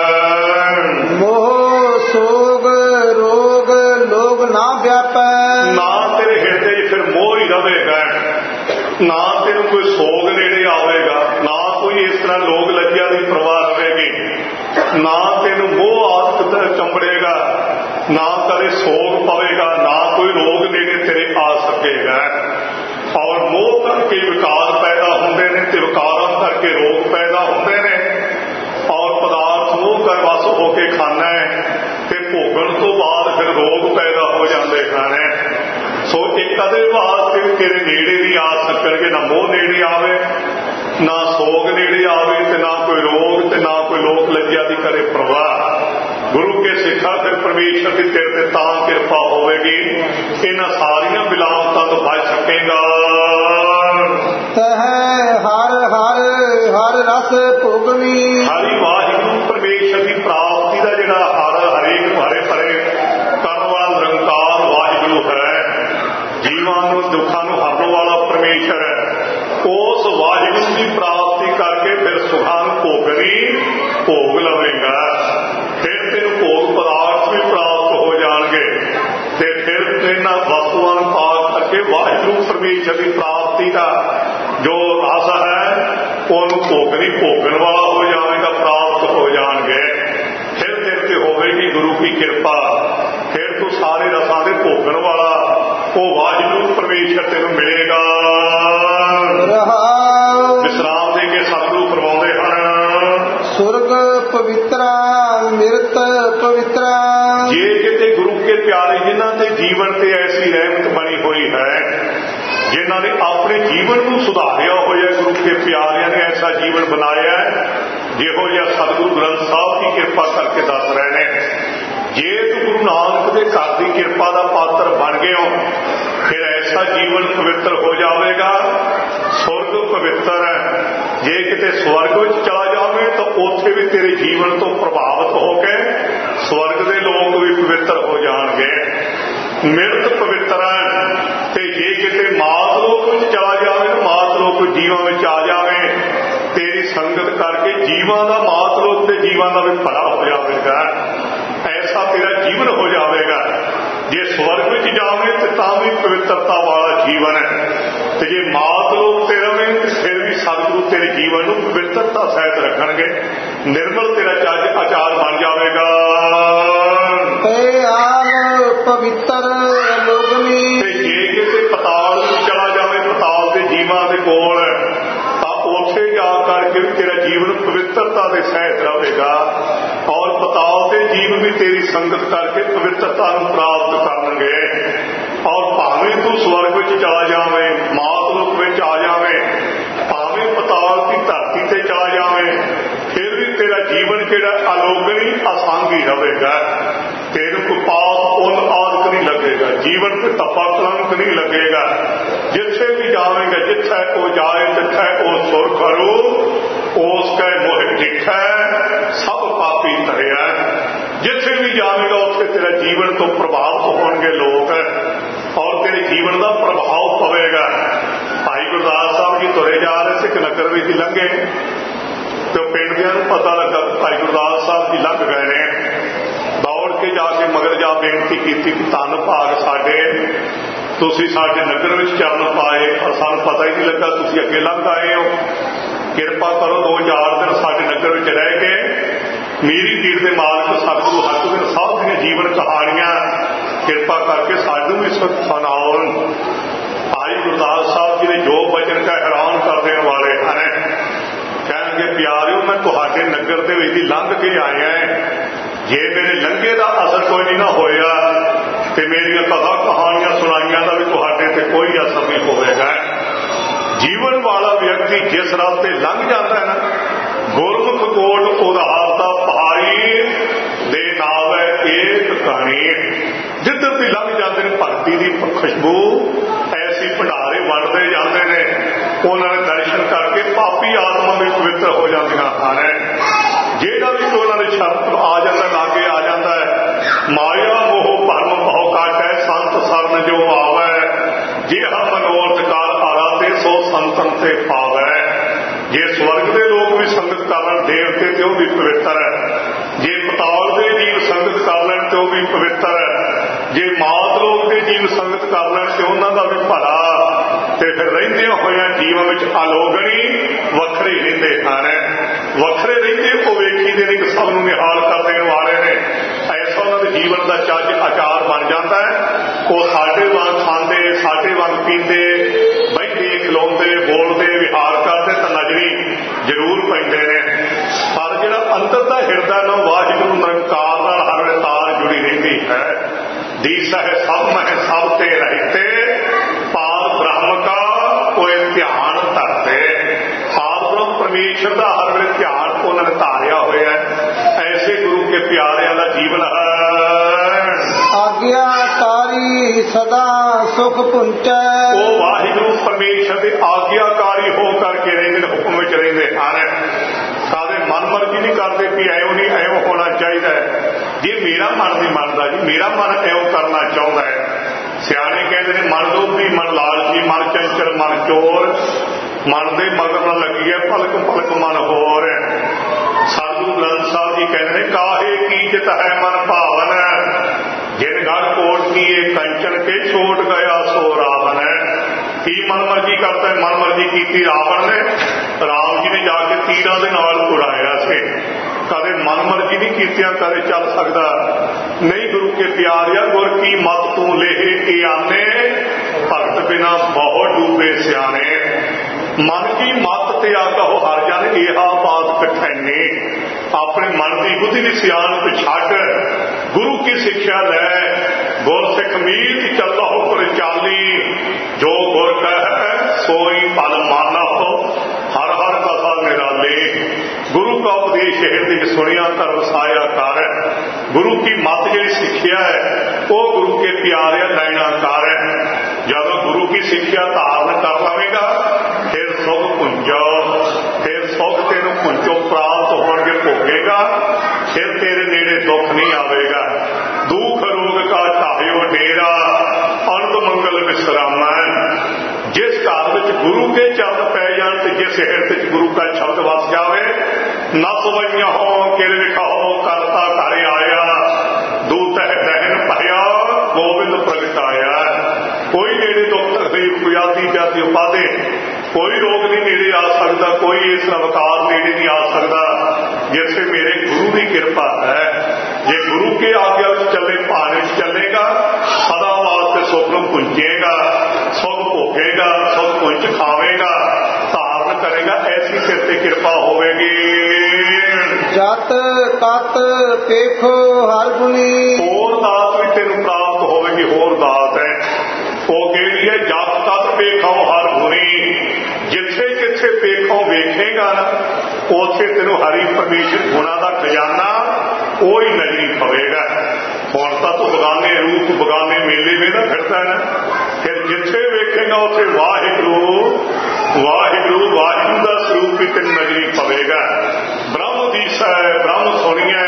ਮੋਹ ਸੋਗ ਰੋਗ ਲੋਗ ਨਾ ਵਿਆਪੈ, ਨਾ ਤੇਰੇ ਹਿਰਦੇ 'ਚ ਫਿਰ ਮੋਹ ਹੀ ਰਹੇਗਾ, ਨਾ ਤੈਨੂੰ ਕੋਈ ਸੋਗ ਨੇੜੇ ਆਵੇਗਾ, ਨਾ ਕੋਈ ਇਸ ਤਰ੍ਹਾਂ ਲੋਕ ਲੱਜਿਆ ਦੀ ਪ੍ਰਵਾਹ ਰਹੇਗੀ, ਨਾ ਤੈਨੂੰ ਮੋਹ ਆਦਤ ਚੰਬੜੇਗਾ, ਨਾ ਕਦੇ ਸੋਗ ਪਵੇਗਾ, ਨਾ ਕੋਈ ਰੋਗ ਨੇੜੇ ਤੇਰੇ ਆ ਸਕੇਗਾ। ਔਰ ਮੋਹ ਕਰਕੇ ਵਿਕਾਰ ਪੈਦਾ ਹੁੰਦੇ ਨੇ ਤੇ ਵਿਕਾਰਾਂ ਕਰਕੇ ਰੋਗ ਪੈਦਾ ਹੁੰਦੇ ਨੇ। ਔਰ ਪਦਾਰਥ ਮੋਹ ਕਰ ਵਸ ਹੋ ਕੇ ਖਾਣਾ ਹੈ ਤੇ ਭੋਗਣ ਤੋਂ ਬਾਅਦ ਫਿਰ ਰੋਗ ਪੈਦਾ ਹੋ ਜਾਂਦੇ ਹਨ। ਸੋ ਇਹ ਕਦੇ ਵਾਸਤੇ ਤੇਰੇ ਨੇੜੇ ਨਹੀਂ ਆ ਸਕਣਗੇ, ਨਾ ਮੋਹ ਨੇੜੇ ਆਵੇ, ਨਾ ਸੋਗ ਨੇੜੇ ਆਵੇ, ਤੇ ਨਾ ਕੋਈ ਰੋਗ ਤੇ ਨਾ ਕੋਈ ਲੋਕ ਲੱਜਿਆ ਦੀ ਕਰੇ ਪ੍ਰਵਾਹ। ਗੁਰੂ ਕੇ ਸਿੱਖਾ ਫਿਰ ਪਰਮੇਸ਼ਰ ਦੀ ਤੇਰੇ ਤੇ ਤਾਂ ਕਿਰਪਾ ਹੋਵੇਗੀ, ਇਹਨਾਂ ਸਾਰੀਆਂ ਬਿਲਾਵਤਾਂ ਤੋਂ ਬਚ ਸਕੇਗਾ। ਤਹ ਹਰ ਹਰ ਹਰ ਰਸ ਭੋਗਵੀ, ਹਰੀ ਵਾਹਿਗੁਰੂ ਪਰਮੇਸ਼ਰ ਦੀ ਪ੍ਰਾਪਤੀ ਦਾ ਜਿਹੜਾ ਹਰ ਹਰੇਕ ਨੂੰ ਹਰੇ ਭਰੇ ਕਰਨ ਵਾਲਾ ਨਿਰੰਕਾਰ ਵਾਹਿਗੁਰੂ ਹੈ, ਜੀਵਾਂ ਨੂੰ ਦੁੱਖਾਂ ਨੂੰ ਹਰਨ ਵਾਲਾ ਪਰਮੇਸ਼ਰ ਹੈ। ਉਸ ਵਾਹਿਗੁਰੂ ਦੀ ਪ੍ਰਾਪਤੀ ਕਰਕੇ ਫਿਰ ਸੁਖਾਂ ਨੂੰ ਭੋਗਣੀ ਭੋਗ ਲਵੇਗਾ। ਫਿਰ ਤੈਨੂੰ ਭੋਗ ਪਦਾਰਥ ਵੀ ਪ੍ਰਾਪਤ ਹੋ ਜਾਣਗੇ ਤੇ ਫਿਰ ਇਹਨਾਂ ਵਸਤੂਆਂ ਨੂੰ ਪਾ ਕਰਕੇ ਵਾਹਿਗੁਰੂ ਪਰਮੇਸ਼ਰ ਦੀ ਪ੍ਰਾਪਤੀ ਦਾ ਜੋ ਰਸ ਹੈ ਉਹਨੂੰ ਭੋਗਣੀ ਭੋਗਣ ਵਾਲਾ ਹੋ ਜਾਵੇਗਾ, ਪ੍ਰਾਪਤ ਹੋ ਜਾਣਗੇ। ਫਿਰ ਤੇਰੇ ਤੇ ਹੋਵੇਗੀ ਗੁਰੂ ਕੀ ਕਿਰਪਾ, ਫਿਰ ਤੂੰ ਸਾਰੇ ਰਸਾਂ ਦੇ ਭੋਗਣ ਵਾਲਾ ਉਹ ਵਾਹਿਗੁਰੂ ਪਰਮੇਸ਼ਰ ਤੈਨੂੰ ਮਿਲੇਗਾ। ਪਵਿੱਤਰਾ ਮਿਰਤ ਪਵਿੱਤਰਾ। ਜੇ ਕਿਤੇ ਗੁਰੂ ਕੇ ਪਿਆਰੇ ਜਿਨ੍ਹਾਂ ਦੇ ਜੀਵਨ ਤੇ ਐਸੀ ਰਹਿਮਤ ਬਣੀ ਹੋਈ ਹੈ, ਜਿਨ੍ਹਾਂ ਨੇ ਆਪਣੇ ਜੀਵਨ ਨੂੰ ਸੁਧਾਰਿਆ ਹੋਇਆ, ਗੁਰੂ ਕੇ ਪਿਆਰਿਆਂ ਨੇ ਐਸਾ ਜੀਵਨ ਬਣਾਇਆ ਜਿਹੋ ਜਿਹਾ ਸਤਿਗੁਰੂ ਗ੍ਰੰਥ ਸਾਹਿਬ ਦੀ ਕਿਰਪਾ ਕਰਕੇ ਦੱਸ ਰਹੇ ਨੇ। ਜੇ ਤੂੰ ਗੁਰੂ ਨਾਨਕ ਦੇ ਘਰ ਦੀ ਕਿਰਪਾ ਦਾ ਪਾਤਰ ਬਣ ਗਏ ਹੋ, ਫਿਰ ਐਸਾ ਜੀਵਨ ਪਵਿੱਤਰ ਹੋ ਜਾਵੇਗਾ। ਸੁਰਗ ਪਵਿੱਤਰ ਹੈ, ਜੇ ਕਿਤੇ ਸਵਰਗ ਵਿੱਚ ਚਲਾ ਜਾਵੇ ਤਾਂ ਉੱਥੇ ਵੀ ਤੇਰੇ ਜੀਵਨ ਤੋਂ ਪ੍ਰਭਾਵਿਤ ਹੋ ਕੇ ਸਵਰਗ ਦੇ ਲੋਕ ਵੀ ਪਵਿੱਤਰ ਹੋ ਜਾਣਗੇ। ਮਿਰਤ ਪਵਿੱਤਰ ਹੈ, ਤੇ ਜੇ ਕਿਤੇ ਮਾਤ ਲੋਕ ਵਿੱਚ ਚਲਾ ਜਾਵੇ, ਮਾਤ ਲੋਕ ਜੀਵਾਂ ਵਿੱਚ ਆ ਜਾਵੇ, ਤੇਰੀ ਸੰਗਤ ਕਰਕੇ ਜੀਵਾਂ ਦਾ ਮਾਤ ਲੋਕ ਤੇ ਜੀਵਾਂ ਦਾ ਵੀ ਭਲਾ ਹੋ ਜਾਵੇਗਾ। ਐਸਾ ਤੇਰਾ ਜੀਵਨ ਹੋ ਜਾਵੇਗਾ। ਜੇ ਸਵਰਗ ਵਿੱਚ ਜਾਵੇ ਤੇ ਤਾਂ ਵੀ ਪਵਿੱਤਰਤਾ ਵਾਲਾ ਜੀਵਨ ਹੈ, ਤੇ ਜੇ ਮਾਤ ਲੋਕ ਤੇ ਰਵੇ ਫਿਰ ਵੀ ਸਤਿਗੁਰੂ ਤੇਰੇ ਜੀਵਨ ਨੂੰ ਪਵਿੱਤਰਤਾ ਸਹਿਤ ਰੱਖਣਗੇ। ਨਿਰਮਲ ਤੇਰਾ ਚੱਜ ਆਚਾਰ ਬਣ ਜਾਵੇਗਾ। ਤੇ ਆਪ ਪਵਿੱਤਰ ਲੋਗਨੀ। ਤੇ ਜੇ ਕਿਤੇ ਪਤਾਲ ਵਿੱਚ ਚਲਾ ਜਾਵੇ, ਪਤਾਲ ਦੇ ਜੀਵਾਂ ਦੇ ਕੋਲ, ਤਾਂ ਉੱਥੇ ਜਾ ਕਰਕੇ ਵੀ ਤੇਰਾ ਜੀਵਨ ਪਵਿੱਤਰਤਾ ਦੇ ਸਹਿਤ ਰਹੇਗਾ। ਔਰ ਪਤਾਲ ਦੇ ਜੀਵ ਵੀ ਤੇਰੀ ਸੰਗਤ ਕਰਕੇ ਪਵਿੱਤਰਤਾ ਨੂੰ ਪ੍ਰਾਪਤ ਕਰਨਗੇ। ਔਰ ਭਾਵੇਂ ਤੂੰ ਸਵਰਗ ਵਿੱਚ ਚਲਾ ਜਾਵੇਂ, ਮਾਤ ਲੋਕ ਵਿੱਚ ਆ ਜਾਵੇਂ, ਭਾਵੇਂ ਪਤਾਲ ਦੀ ਧਰਤੀ ਤੇ ਚਲਾ ਜਾਵੇਂ, ਫਿਰ ਵੀ ਤੇਰਾ ਜੀਵਨ ਜਿਹੜਾ ਅਲੋਗਣੀ ਅਸਾਂਗੀ ਰਹੇਗਾ। ਤੈਨੂੰ ਕੋਈ ਪਾਪ ਪੁੰਨ ਆਦਿਕ ਨਹੀਂ ਲੱਗੇਗਾ, ਜੀਵਨ ਤੇ ਤਪਾ ਕਲੰਕ ਨਹੀਂ ਲੱਗੇਗਾ। ਜਿੱਥੇ ਵੀ ਜਾਵੇਂਗਾ, ਜਿੱਥੇ ਉਹ ਜਾਏ ਤਿੱਥੇ ਉਹ ਸੁਰ ਕਰੋ, ਉਸ ਕੈ ਮੋਹਿ ਡਿਠੈ ਸਭ ਪਾਪੀ ਧਰਿਆ। ਜਿੱਥੇ ਵੀ ਜਾਵੇਗਾ ਉੱਥੇ ਤੇਰਾ ਜੀਵਨ ਤੋਂ ਪ੍ਰਭਾਵਿਤ ਹੋਣਗੇ ਲੋਕ, ਔਰ ਤੇਰੇ ਜੀਵਨ ਦਾ ਪ੍ਰਭਾਵ ਪਵੇਗਾ। ਭਾਈ ਗੁਰਦਾਸ ਸਾਹਿਬ ਜੀ ਤੁਰੇ ਜਾ ਰਹੇ ਸੀ, ਇੱਕ ਨਗਰ ਵਿੱਚ ਲੰਘੇ ਤੇ ਉਹ ਪਿੰਡ ਦਿਆਂ ਨੂੰ ਪਤਾ ਲੱਗਾ ਭਾਈ ਗੁਰਦਾਸ ਸਾਹਿਬ ਜੀ ਲੰਘ ਗਏ ਨੇ। ਦੌੜ ਕੇ ਜਾ ਕੇ ਮਗਰ ਜਾ ਬੇਨਤੀ ਕੀਤੀ ਕਿ ਧੰਨ ਭਾਗ ਸਾਡੇ, ਤੁਸੀਂ ਸਾਡੇ ਨਗਰ ਵਿੱਚ ਚਰਨ ਪਾਏ, ਪਰ ਸਾਨੂੰ ਪਤਾ ਹੀ ਨਹੀਂ ਲੱਗਾ ਤੁਸੀਂ ਅੱਗੇ ਲੰਘ ਆਏ ਹੋ। ਕਿਰਪਾ ਕਰੋ ਦੋ ਚਾਰ ਦਿਨ ਸਾਡੇ ਨਗਰ ਵਿੱਚ ਰਹਿ ਕੇ ਮੀਰੀ ਪੀਰ ਦੇ ਮਾਲਕ ਸਤਿਗੁਰੂ ਹਰਗੋਬਿੰਦ ਸਾਹਿਬ ਦੀਆਂ ਜੀਵਨ ਕਹਾਣੀਆਂ ਕਿਰਪਾ ਕਰਕੇ ਸਾਨੂੰ ਵੀ ਸੁਣਾਓ। ਭਾਈ ਗੁਰਦਾਸ ਸਾਹਿਬ ਜੀ ਦੇ ਜੋ ਬਚਨ ਕਾ ਹੈਰਾਨ ਕਰ ਦੇਣ ਵਾਲੇ ਹਨ। ਕਹਿਣਗੇ ਪਿਆਰਿਓ, ਮੈਂ ਤੁਹਾਡੇ ਨਗਰ ਦੇ ਵਿੱਚ ਦੀ ਲੰਘ ਕੇ ਆਇਆ, ਜੇ ਮੇਰੇ ਲੰਘੇ ਦਾ ਅਸਰ ਕੋਈ ਨਹੀਂ ਨਾ ਹੋਇਆ ਤੇ ਮੇਰੀਆਂ ਕਥਾ ਕਹਾਣੀਆਂ ਸੁਣਾਈਆਂ ਦਾ ਵੀ ਤੁਹਾਡੇ ਤੇ ਕੋਈ ਅਸਰ ਨਹੀਂ ਹੋਵੇਗਾ। ਜੀਵਨ ਵਾਲਾ ਵਿਅਕਤੀ ਜਿਸ ਰਸਤੇ ਲੰਘ ਜਾਂਦਾ ਹੈ ਨਾ, ਗੁਰਮੁਖ ਕੋਟ ਉਦਾਰਤਾ ਭਾਈ ਦੇ ਨਾਵੇ ਏਕ ਕਹਾਣੀ। ਜਿੱਧਰ ਵੀ ਲੰਘ ਜਾਂਦੇ ਨੇ ਭਗਤੀ ਦੀ ਖੁਸ਼ਬੂ ਐਸੀ ਭੰਡਾਰੇ ਵੰਡਦੇ ਜਾਂਦੇ ਨੇ, ਉਹਨਾਂ ਨੇ ਦਰਸ਼ਨ ਕਰਕੇ ਪਾਪੀ ਆਤਮਾ ਵੀ ਪਵਿੱਤਰ ਹੋ ਜਾਂਦੀਆਂ ਹਨ। ਜਿਹੜਾ ਵੀ ਉਹਨਾਂ ਦੇ ਸ਼ਬਦ ਆ ਜਾਂਦਾ, ਲਾਗੇ ਆ ਜਾਂਦਾ ਹੈ, ਮਾਇਆ ਮੋਹ ਭਰਮ ਬਹੁ ਕਾਟੈ ਸੰਤ ਸਰਨ ਜੋ ਆਵੈ, ਜਿਹਾ ਮਨੋਰਥ ਕਰ ਆਰਾ ਤੇ ਸੋ ਸੰਤਨ ਤੇ ਪਾਵੈ। ਜੇ ਸਵਰਗ ਦੇ ਲੋਕ ਵੀ ਸੰਗਤ ਕਰ ਲੈਣ ਦੇਵਤੇ ਤੇ ਉਹ ਵੀ ਪਵਿੱਤਰ ਹੈ, ਜੇ ਪਤਾਲ ਦੇ ਜੀਵ ਸੰਗਤ ਕਰ ਲੈਣ ਤੇ ਉਹ ਵੀ ਪਵਿੱਤਰ ਹੈ, ਜੇ ਮਾਤ ਲੋਕ ਦੇ ਜੀਵ ਸੰਗਤ ਕਰ ਲੈਣ ਤੇ ਉਹਨਾਂ ਦਾ ਵੀ ਭਲਾ। ਤੇ ਫਿਰ ਰਹਿੰਦਿਆਂ ਹੋਇਆਂ ਜੀਵਾਂ ਵਿੱਚ ਅਲੋਗਣੀ ਵੱਖਰੇ ਰਹਿੰਦੇ ਹਨ। ਵੱਖਰੇ ਰਹਿੰਦੇ ਉਹ ਵੇਖੀਦੇ ਨੇ ਕਿ ਸਭ ਨੂੰ ਨਿਹਾਲ ਕਰ ਦੇਣ ਵਾਲੇ ਨੇ। ਐਸਾ ਉਹਨਾਂ ਦੇ ਜੀਵਨ ਦਾ ਚੱਜ ਆਚਾਰ ਬਣ ਜਾਂਦਾ ਹੈ। ਉਹ ਸਾਡੇ ਵਾਂਗ ਖਾਂਦੇ, ਸਾਡੇ ਵਾਂਗ ਪੀਂਦੇ, ਬਹਿੰਦੇ, ਖਲੋਂਦੇ, ਬੋਲਦੇ, ਵਿਹਾਰ ਕਰਦੇ ਤਾਂ ਨਜ਼ਰੀ ਜ਼ਰੂਰ ਪੈਂਦੇ ਨੇ। ਪਰ ਜਿਹੜਾ ਅੰਦਰ ਦਾ ਹਿਰਦਾ ਨਾ, ਵਾਹਿਗੁਰੂ ਨਿਰੰਕਾਰ ਨਾਲ ਹਰ ਵੇਲੇ ਤਾਰ ਜੁੜੀ ਰਹਿੰਦੀ ਹੈ। ਦੀਸਾ ਹੈ ਸਭ ਮਹਿ ਸਭ ਤੇ ਰਹਿਤੇ, ਪਾਰ ਬ੍ਰਹਮ ਕਾ ਕੋਈ ਧਿਆਨ ਧਰਤੇ। ਪਾਰ ਬ੍ਰਹਮ ਪਰਮੇਸ਼ਰ ਦਾ ਹਰ ਵੇਲੇ ਧਿਆਨ ਉਹਨਾਂ ਨੇ ਧਾਰਿਆ ਹੋਇਆ ਹੈ। ਐਸੇ ਗੁਰੂ ਕੇ ਪਿਆਰਿਆਂ ਦਾ ਜੀਵਨ ਹੈ। ਆਗਿਆਕਾਰੀ ਸਦਾ ਸੁਖ ਪੁੰਚੈ। ਉਹ ਵਾਹਿਗੁਰੂ ਪਰਮੇਸ਼ਰ ਦੇ ਆਗਿਆਕਾਰੀ ਹੋ ਕਰਕੇ ਰਹਿੰਦੇ ਨੇ, ਹੁਕਮ ਵਿੱਚ ਰਹਿੰਦੇ ਹਨ। ਸਾਡੇ ਮਨ ਮਰਜ਼ੀ ਨਹੀਂ ਕਰਦੇ ਕਿ ਐਉਂ ਨਹੀਂ ਐਉਂ ਹੋਣਾ ਚਾਹੀਦਾ। ਜੇ ਮੇਰਾ ਮਨ ਨਹੀਂ ਮੰਨਦਾ ਜੀ, ਮੇਰਾ ਮਨ ਐਉਂ ਕਰਨਾ ਚਾਹੁੰਦਾ ਹੈ। ਸਿਆਣੇ ਕਹਿੰਦੇ ਨੇ ਮਨ ਲੋਭੀ, ਮਨ ਲਾਲਚੀ, ਮਨ ਚੰਚਲ, ਮਨ ਚੋਰ, ਮਨ ਦੇ ਮਗਰ ਨਾ ਲੱਗੀ ਹੈ ਪਲਕ ਪਲਕ ਮਨ ਹੋਰ। ਸਤਿਗੁਰੂ ਗ੍ਰੰਥ ਸਾਹਿਬ ਜੀ ਕਹਿੰਦੇ ਨੇ ਕਾਹੇ ਕੀਚਤ ਹੈ ਮਨ ਭਾਵਨ, ਜਿਨ ਗੜ ਕੋਟ ਕੀਏ ਕੰਚਨ ਕੇ ਛੋਟ ਗਿਆ ਸੋ ਰਾਵਣ। ਕੀ ਮਨ ਮਰਜ਼ੀ ਕਰਦਾ ਹੈ? ਮਨ ਮਰਜ਼ੀ ਕੀਤੀ ਰਾਵਣ ਨੇ। ਰਾਮ ਜੀ ਨੇ ਜਾ ਕੇ ਤੀਰਾਂ ਦੇ ਨਾਲ ਉਡਾਇਆ ਸੀ। ਕਦੇ ਮਨ ਮਰਜ਼ੀ ਨਹੀਂ ਕੀਤੀਆਂ, ਕਦੇ ਚੱਲ ਸਕਦਾ ਨਹੀਂ। ਗੁਰੂ ਕੇ ਪਿਆਰਿਆ, ਗੁਰ ਕੀ ਮਤ ਤੂੰ ਲੇਹੇ ਕੇ ਆਨੇ, ਭਗਤ ਬਿਨਾ ਬਹੁਤ ਡੂਬੇ ਸਿਆਣੇ। ਮਨ ਕੀ ਮਤ ਤੇ ਆ ਕਹੋ ਹਰ ਜਨ, ਇਹਾ ਬਾਤ ਕਠੈਨੀ। अपने मन की बुद्धि की सियाणप छड्ड गुरु की शिक्षा लै। गुरसिख मीत चलो पर चाली, जो गुर कह सोई पल माना हो, हर हर कथा निराले। गुरु का उपदेश हृदय सुनिया कर वसाया कर। गुरु की मत जी सिक्ख्या है वो गुरु के प्यारे लैना कर। जब गुरु की शिक्षा धारण कर लवेगा फिर सुख पुंजो, फिर सुख तेन पुंजो प्राप्त होने भोगेगा, फिर तेरे नेड़े दुख नहीं आवेगा। दुख रोग का चाहे डेरा, अंत मंगल विश्रामा। जिस घर में गुरु के चरण पै जान ते जिस हृदय गुरु का शब्द वस जावे, नस वईया हो किर विखा हो करता घर आया, दूत दहन भया गोविंद प्रगटाया। कोई नेड़े दुख तकलीफ कोई आदि जाति उपाधे कोई रोग नहीं नेड़े आ सकता, कोई इस अवतार नेड़े नहीं आ सकता जिससे मेरे गुरु की कृपा है। जे गुरु के आज्ञा चले भाने चलेगा सदा वास्ते सुख में पुंजेगा, सुख भोगेगा, सुख पुंज खावेगा, धारण करेगा। ऐसी सिर से कृपा होगी। जत कत पेखो हर गुनी, होर दात भी तेन प्राप्त होगी। होर दात है वो केड़ी है, जत कत पेखो हर गुनी। जिथे किथे पेखो वेखेगा ना उथे तेनों हरि परमेश्वर गुणा का खजाना वो ही नजरी पवेगा। हुण तां तू बगाने रूप बगाने मेले में ना फिरता है ना, फिर जिथे वेखेगा उथे वाहिगुरू वाहिगुरू वाहिगुरू का स्वरूप ही तेन नजरी पवेगा। ब्रह्म दीसा है, ब्रह्म सुनिया,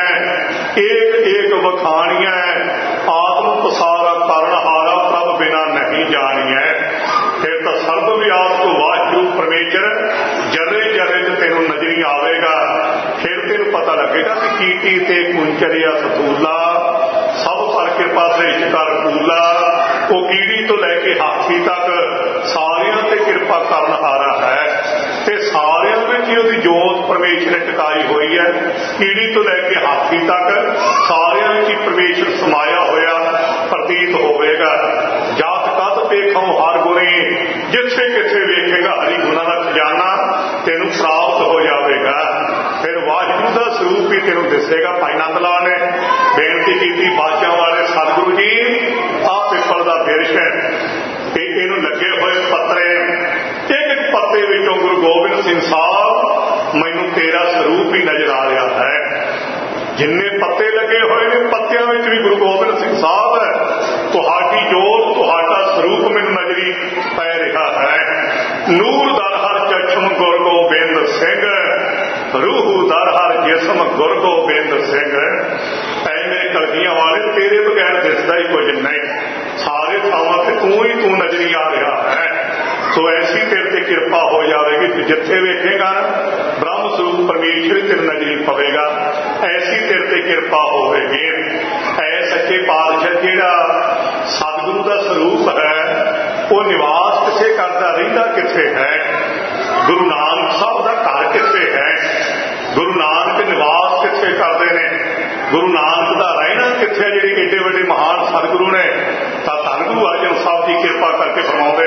एक एक बखानिया, आत्म पसारा करण हारा प्रभ बिना नहीं जानिया। फिर तो सर्व व्यास को वाहिगुरू परमेश्वर जरे जरे च तेन नजरी आवेगा। फिर तेन पता लगेगा कि कीटी ते कुंचरिया सतूला, सब पर कृपा से इश्कर कूला। वो कीड़ी तो लैके हाथी तक सारिया ते कृपा करन हारा है, ते सारिया में ही उसकी जोत परमेश्वर टिकाई हुई है। कीड़ी तो लैके हाथी तक सारिया में ही परमेश्वर समाया होया प्रतीत होवेगा। जात कत पेखों हर गुणी, जिथे किथे वेखेगा हरि गुणा का खजाना तेनों प्राप्त हो जाएगा। फिर वाहिगुरू का स्वरूप ही तेनों दिसेगा। भाई नंद लाल ने बेनती की बादशाह वाले सतगुरु जी आ पिपल का बिरछ इनू लगे हुए पत्रे, एक एक पत्ते विचों गुरु गोबिंद सिंह साहब मैनू तेरा स्वरूप ही नजर आ रहा है। जिन्ने पत्ते लगे हुए ने पत्तियां में भी गुरु गोबिंद सिंह साहब है, तुहाडी जोत तुहाडा स्वरूप मैनू नजरी पै रहा है। नूर दर हर चश्म गुर गोबिंद सिंह, रूह दर हर जिस्म गुर गोबिंद सिंह। ऐ मेरे कलगियां वाले तेरे बगैर दिसदा ही कुछ नहीं, सारे थावां ते तू ही तू नजरी आ रहा है। तो ऐसी तेरे ते कृपा हो जाएगी कि जिथे वेखेगा ना ब्रह्म स्वरूप परमेश्वर तेरे नजरी पवेगा। ऐसी तेरे ते कृपा होगी। ऐ सच्चे पातशाह जिहड़ा सतगुरु का स्वरूप है वो निवास किसे करता रहिंदा किथे है। गुरु नानक साहब का घर किथे है, गुरु नानक निवास किथे करते हैं, गुरु नानक का रहना किथे। जिहड़े एडे वड्डे महान सतगुरु ने तां धन गुरु अर्जन साहब की कृपा करके फरमाउंदे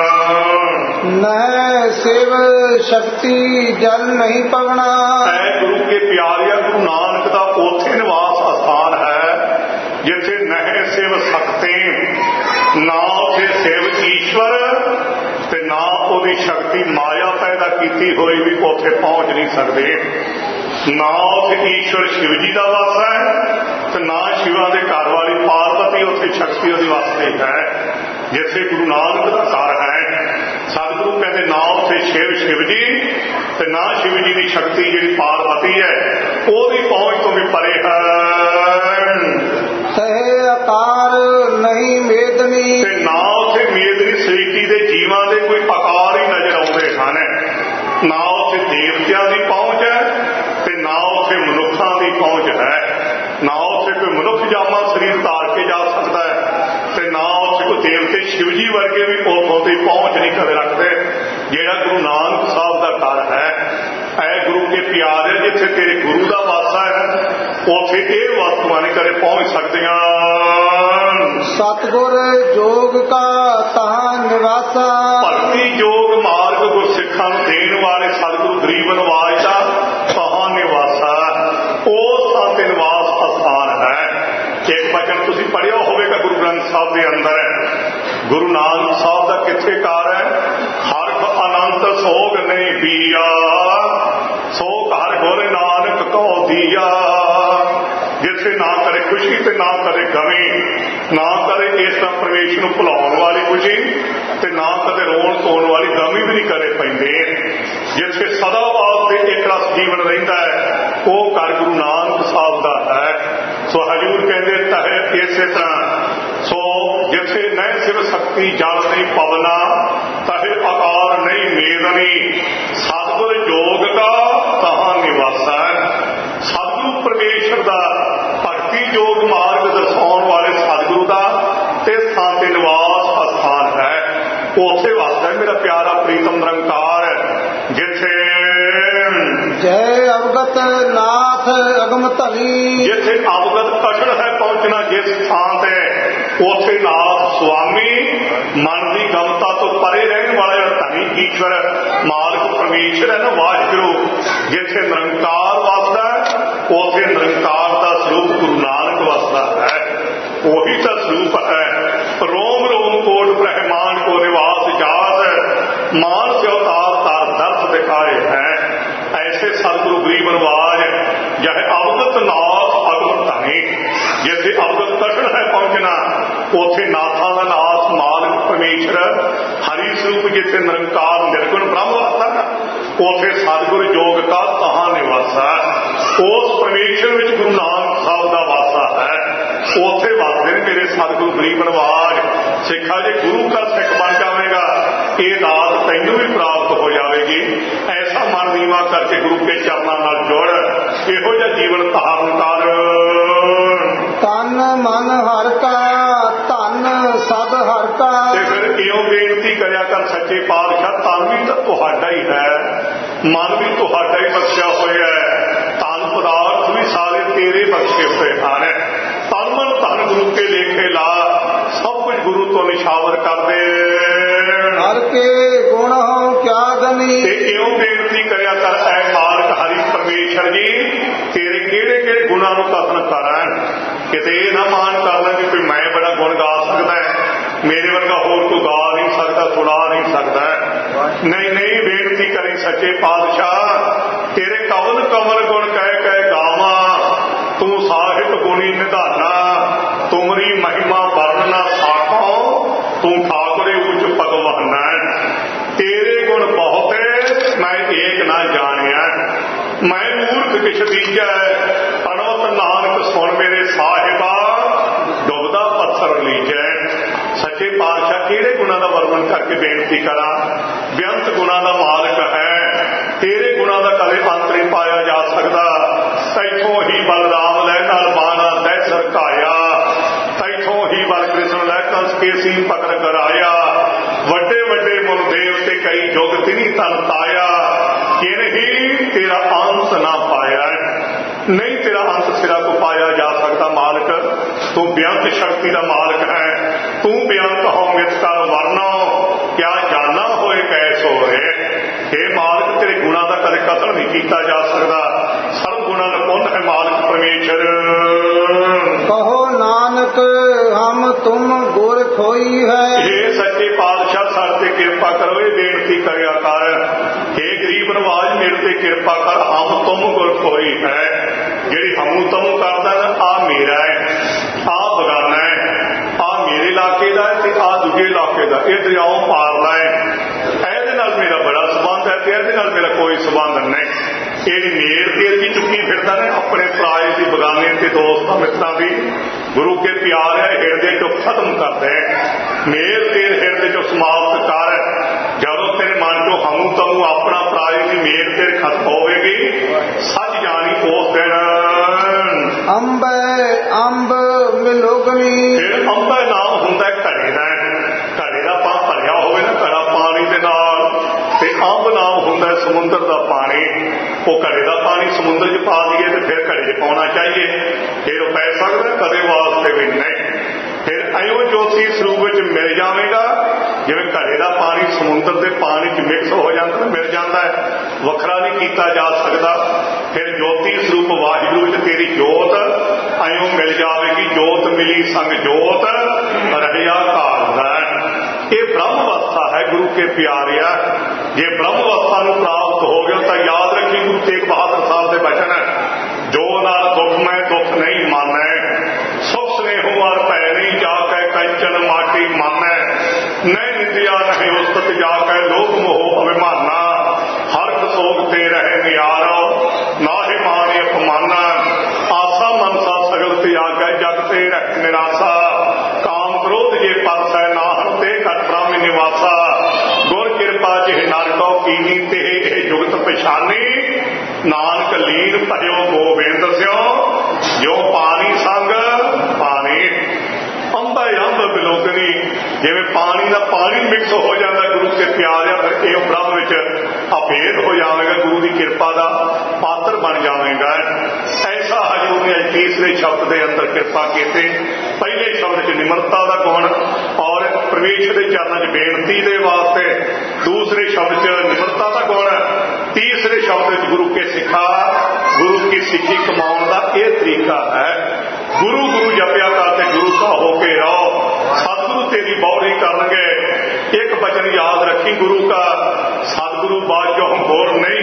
हन, नह सेव शक्ति जल नहीं पवना। गुरु के प्यारिया गुरु नानक का ओथे निवास स्थान है जिथे नह सेव सकते, ना उथे सेव ईश्वर ते ना उहदी शक्ति माया पैदा की हुई भी उथे पहुंच नहीं सकते। ना उथे ईश्वर शिव जी का वास है ते ना शिवा के घर वाली पार्वती उथे शक्ति उहदी वास्ते है। जिथे गुरु नानक का घर है सतगुरु कहते ना उथे शिव शिव जी ते ना शिव जी की शक्ति जी पार्वती है ओदी पहुंच तो भी परे है। सहे अकार नहीं मेदनी, ते ना उथे मेदनी सृष्टि के जीवां दे कोई आकार ही नजर आउंदे हन। ना उथे देवतियां की पहुंच है ते ना उथे मनुखां की पहुंच है। ना उथे कोई मनुख जामा शरीर धार के जा सकता है ते ना उथे कोई देवते शिव जी वर्गे भी उथों की पहुंच नहीं कर रखते। जेड़ा गुरु नानक साहब का घर है, ऐ गुरु के प्यारे जिथे तेरे गुरु का वासा है उथे ये वस्तुआं नहीं कदे पहुंच सकदियां। सतगुर जोग का तहां निवासा, भक्ति योग मार्ग गुरसिखां नूं देण वाले सतगुरु गरीब नवाज का तहां निवासा। ਸਾਹਿਬ ਦੇ ਅੰਦਰ ਹੈ। ਗੁਰੂ ਨਾਨਕ ਸਾਹਿਬ ਦਾ ਕਿੱਥੇ ਕਾਰ ਹੈ? ਹਰਖ ਅਨੰਤ ਸੋਗ ਨਹੀਂ ਪੀਆ, ਸੋਗ ਹਰ ਗੁਰ ਨਾਨਕ ਕਉ ਦੀਆ। ਜਿੱਥੇ ਨਾ ਕਰੇ ਖੁਸ਼ੀ ਤੇ ਨਾ ਕਰੇ ਗਮੀ, ਨਾ ਕਰੇ ਇਸ ਦਾ ਪਰਮੇਸ਼ਰ ਨੂੰ ਭੁਲਾਉਣ ਵਾਲੀ ਖੁਸ਼ੀ ਤੇ ਨਾ ਕਦੇ ਰੋਣ ਧੋਣ ਵਾਲੀ ਗਮੀ ਵੀ ਨਹੀਂ ਕਰੇ ਪੈਂਦੇ। ਜਿੱਥੇ ਸਦਾ ਵਾਸਤੇ ਇੱਕ ਰਸ ਜੀਵਨ ਰਹਿੰਦਾ ਹੈ ਉਹ ਘਰ ਗੁਰੂ ਨਾਨਕ ਸਾਹਿਬ ਦਾ ਹੈ। ਸੋ ਹਜ਼ੂਰ ਕਹਿੰਦੇ ਤਹਿ ਇਸੇ ਤਰ੍ਹਾਂ ਸੋ ਜਿੱਥੇ ਨਹੀਂ ਸਿਵ ਸ਼ਕਤੀ ਜਲ ਨਹੀਂ ਪਵਨਾ, ਤਹਿ ਆਕਾਰ ਨਹੀਂ ਮੇਦਨੀ, ਸਤਿਗੁਰ ਜੋਗ ਕਾ ਤਹਾਂ ਨਿਵਾਸਾ। ਸਤਿਗੁਰੂ ਪਰਮੇਸ਼ਰ ਦਾ ਭਗਤੀ ਯੋਗ ਮਾਰਗ ਦਰਸਾਉਣ ਵਾਲੇ ਸਤਿਗੁਰੂ ਦਾ ਤੇ ਸਥਾਨ ਤੇ ਨਿਵਾਸ ਅਸਥਾਨ ਹੈ। ਉੱਥੇ ਵਸਦਾ ਮੇਰਾ ਪਿਆਰਾ ਪ੍ਰੀਤਮ ਨਿਰੰਕਾਰ, ਜਿੱਥੇ ਜੈ ਅਵਗਤ ਨਾਥ ਅਗਮ ਧਨੀ, ਜਿੱਥੇ ਅਵਗਤ ਕਠੜ ਹੈ ਪਹੁੰਚਣਾ ਜਿਸ ਥਾਂ ਤੇ, ਉੱਥੇ ਨਾਥ ਸੁਆਮੀ ਮਨ ਦੀ ਗਮਤਾ ਤੋਂ ਪਰੇ ਰਹਿਣ ਵਾਲਾ ਧਨੀ ਈਸ਼ਵਰ ਮਾਲਕ ਪਰਮੇਸ਼ਰ ਹੈ ਨਾ ਵਾਹਿਗੁਰੂ। ਜਿੱਥੇ ਨਿਰੰਕਾਰ ਵਸਦਾ ਉੱਥੇ ਨਿਰੰਕਾਰ ਦਾ ਸਰੂਪ ਗੁਰੂ ਨਾਨਕ ਵਸਦਾ ਹੈ। ਉਹੀ ਤਾਂ ਸਰੂਪ ਹੈ। ਰੋਮ ਰੋਮ ਕੋਟ ਬ੍ਰਹਮਾਂਡ ਕੋ ਨਿਵਾਸ ਜਾਤ, ਮਾਨਸ ਅਵਤਾਰ ਤਾਰ ਦਰਸ ਦਿਖਾਏ ਹੈ। ऐसे सतगुरु गरीब नवाज जहे अवगत नाथ अगम धनी, जिथे अवगत कठिन है पहुंचना उथे नाथां दा नाथ मालिक परमेश्वर हरि स्वरूप, जिथे निरंकार निर्गुण ब्रह्म वसदा उथे सतगुरु योग का तहां निवासा। उस परमेश्वर विच गुरु नानक साहब दा वासा है। उथे वसदे ने मेरे सतगुरु गरीब नवाज। सिखा जे गुरु का सिख बन जाएगा ये दात तैनू भी प्राप्त हो जाएगी। ऐसा मन नीवा करके गुरु के चरणों नाल जुड़, इहो जिहा जीवन धारण कर। तन मन हर का धन सद हर का। ते फिर इहो बेनती करिया कर सच्चे पातशाह, तन भी तो तुहाडा ही है, मन भी तुहाडा ही बख्शिया होया है, धन पदार्थ भी सारे तेरे बख्शे हुए हैं। तन मन धन गुरु के लेखे ला, सब कुछ गुरु तो निछावर कर दे। हर के गुण हो क्या गनी। इहो बेनती करिया कर ऐ मालिक हरि परमेश्वर जी, तेरे किहड़े किहड़े गुणां नूं कथन करन। किते ये ना मान कर ले कि मैं बड़ा गुण गा सकदा है, मेरे वर्गा होर कोई गा नहीं सकता, सुना नहीं सकता। नहीं नहीं, बेनती करी सच्चे पातशाह, तेरे कवल कवल गुण कह कह गावा, तू साहिब गुणी निधाना, तुमरी महिमा वर्णना साखो, तू ठाकुरे उच्च भगवाना। तेरे गुण बहुत मैं एक ना जानिया, मैं मूर्ख किश बीजा, अनवत नानक सुन मेरे साहिबा, डुबदा पत्थर लीजै। सच्चे पातशाह किहड़े गुणों का वर्णन करके बेनती करा। बेअंत गुणों का मालिक है, तेरे गुणों का कदे अंत नहीं पाया जा सकता। तैथों ही बलराम लह नाल बाणा दै सरकाया, तैथों ही बल कृष्ण लह कंस के सीन पकड़ कराया। वड्डे वड्डे मुल देवते कई जुग तिनी तन ताया, इन ही तेरा अंत ना पाया। नहीं तेरा अंत सिरा को पाया जा सकता मालिक, तू बेअंत शक्ति का मालिक है। तू बेअंत हो मित कर वर्णो, क्या जाना होए कैसो है। हे मालिक तेरे गुणों का कदे कथन नहीं किया जा सकता, सर्व गुणों का पुन है मालिक परमेश्वर। कहो नानक हम तुम गुर खोई है। हे सच्चे पातशाह सर ते कृपा करो, ये बेनती करिया कर। हे गरीब नवाज मेरे ते कृपा कर, हम तुम गुर खोई है। जिहड़ी हमू तमू करदा ना, आ मेरा है, आ बगाना है, आ मेरे इलाके का है, आ दूजे इलाके का, ये दरियाओं पारला है। ਇਹਦੇ ਨਾਲ मेरा बड़ा संबंध है, ਇਹਦੇ ਨਾਲ मेरा कोई संबंध नहीं। ये मेर तेल की चुकी फिरदा ने अपने पराए की बगाने के दोस्तों मित्रों की, गुरु के प्यार है हिरदे चो खत्म कर दे। मेर तेल हिरदे चो समाप्त कर। जदों तेरे मन चो हमू तमू अपना पराए की मेर तेल खत्म होगी, सच जानी उस दिन अंब अंब मिलोगनी। फिर अंब नाम हुंदा घड़े का, घड़े का पा भरिया होवे ना घड़ा पानी दे नाल, ते अंब नाम हुंदा समुंदर का पानी। वो घड़े का पानी समुद्र च पा दिए तो फिर घड़े च पाना चाहिए, फिर पै सकता, कदे वास्ते भी नहीं। फिर अयो ज्योति स्वरूप मिल जाएगा, ਜਿਵੇਂ ਘੜੇ ਦਾ ਪਾਣੀ ਸਮੁੰਦਰ ਦੇ ਪਾਣੀ 'ਚ ਮਿਕਸ ਹੋ ਜਾਂਦਾ ਮਿਲ ਜਾਂਦਾ ਹੈ, ਵੱਖਰਾ ਨਹੀਂ ਕੀਤਾ ਜਾ ਸਕਦਾ। ਫਿਰ ਜੋਤੀ ਸਰੂਪ ਵਾਹਿਗੁਰੂ 'ਚ ਤੇਰੀ ਜੋਤ ਆਇਓ ਮਿਲ ਜਾਵੇਗੀ। ਜੋਤ ਮਿਲੀ ਸੰਗ ਜੋਤ ਰਹਿਆ ਘਾਲਦਾ। ਇਹ ਬ੍ਰਹਮ ਅਵਸਥਾ ਹੈ ਗੁਰੂ ਕੇ ਪਿਆਰਿਆ। ਜੇ ਬ੍ਰਹਮ ਅਵਸਥਾ ਨੂੰ ਪ੍ਰਾਪਤ ਹੋ ਗਿਆ ਤਾਂ ਯਾਦ ਰੱਖੀ ਗੁਰੂ ਤੇਗ ਬਹਾਦਰ ਸਾਹਿਬ ਦੇ ਬਚਨ, ਜੋ ਨਾਲ ਦੁੱਖ ਮੈਂ ਦੁੱਖ ਨਹੀਂ ਮਾਨੈ, ਸੁਖ ਸਨੇਹੋ ਵਾਰ ਭੈ ਨਹੀਂ ਜਾ ਕੇ ਕੰਚਨ ਮਾਟੀ ਮਾਨੈ, ਨਹੀਂ ਨਿੰਦਿਆ ਨਹੀਂ ਉਸਤਤ ਜਾ ਕੇ ਲੋਭ ਮੋਹ ਅਭਿਮਾਨਾ, ਹਰ ਸੋਗ ਤੇ ਰਹੇ ਨਿਆਰੋ ਨਾਹਿ ਮਾਨ ਅਪਮਾਨਾ, ਆਸਾ ਮਨਸਾ ਸਗਲ ਤਿਆਗੈ ਜਗ ਤੇ ਰਹਿ ਨਿਰਾਸਾ, ਕਾਮ ਕ੍ਰੋਧ ਜੇ ਪਰਸੈ ਨਾਹਨ ਤੇ ਘਟ ਬ੍ਰਹਮ ਨਿਵਾਸਾ, ਗੁਰ ਕਿਰਪਾ ਜਿਹ ਨਰ ਕੋ ਕੀਨੀ ਤੇ ਇਹ ਜੁਗਤ ਪਛਾਨੀ, ਨਾਨਕ ਲੀਨ ਭਜੋ ਗੋਬਿੰਦ ਸਿਓ ਜੋ ਪਾਣੀ ਸੰਗ ਪਾਣੀ। ਅੰਬਾ ਅੰਬ ਬਿਲੋਕਨੀ, ਜਿਵੇਂ ਪਾਣੀ ਦਾ ਪਾਣੀ ਮਿਕਸ ਹੋ ਜਾਂਦਾ ਗੁਰੂ ਕੇ ਪਿਆਰਿਆ, ਫਿਰ ਇਹ ਬ੍ਰਹਮ ਵਿੱਚ ਅਭੇਦ ਹੋ ਜਾਵੇਗਾ, ਗੁਰੂ ਦੀ ਕਿਰਪਾ ਦਾ ਪਾਤਰ ਬਣ ਜਾਵੇਗਾ। ਐਸਾ ਹਜੂਰ ਨੇ ਤੀਸਰੇ ਸ਼ਬਦ ਦੇ ਅੰਦਰ ਕਿਰਪਾ ਕੀਤੀ। ਪਹਿਲੇ ਸ਼ਬਦ 'ਚ ਨਿਮਰਤਾ ਦਾ ਗੁਣ ਔਰ ਪਰਮੇਸ਼ਰ ਦੇ ਚਰਨਾਂ 'ਚ ਬੇਨਤੀ ਦੇ ਵਾਸਤੇ, ਦੂਸਰੇ ਸ਼ਬਦ 'ਚ ਨਿਮਰਤਾ ਦਾ ਗੁਣ, ਤੀਸਰੇ ਸ਼ਬਦ 'ਚ ਗੁਰੂ ਕੇ ਸਿੱਖਾ, ਗੁਰੂ ਕੀ ਸਿੱਖੀ ਕਮਾਉਣ ਦਾ ਇਹ ਤਰੀਕਾ ਹੈ। ਗੁਰੂ ਗੁਰੂ ਜਪਿਆ ਕਰਦੇ ਗੁਰੂ ਕਾ ਹੋ ਕੇ ਰਹੋ, ਸਤਿਗੁਰੂ ਤੇਰੀ ਬੌੜੀ ਕਰਨਗੇ। ਇੱਕ ਬਚਨ ਯਾਦ ਰੱਖੀ ਗੁਰੂ ਕਾ, ਸਤਿਗੁਰੂ ਬਾਝੋਂ ਗੁਰ ਨਹੀਂ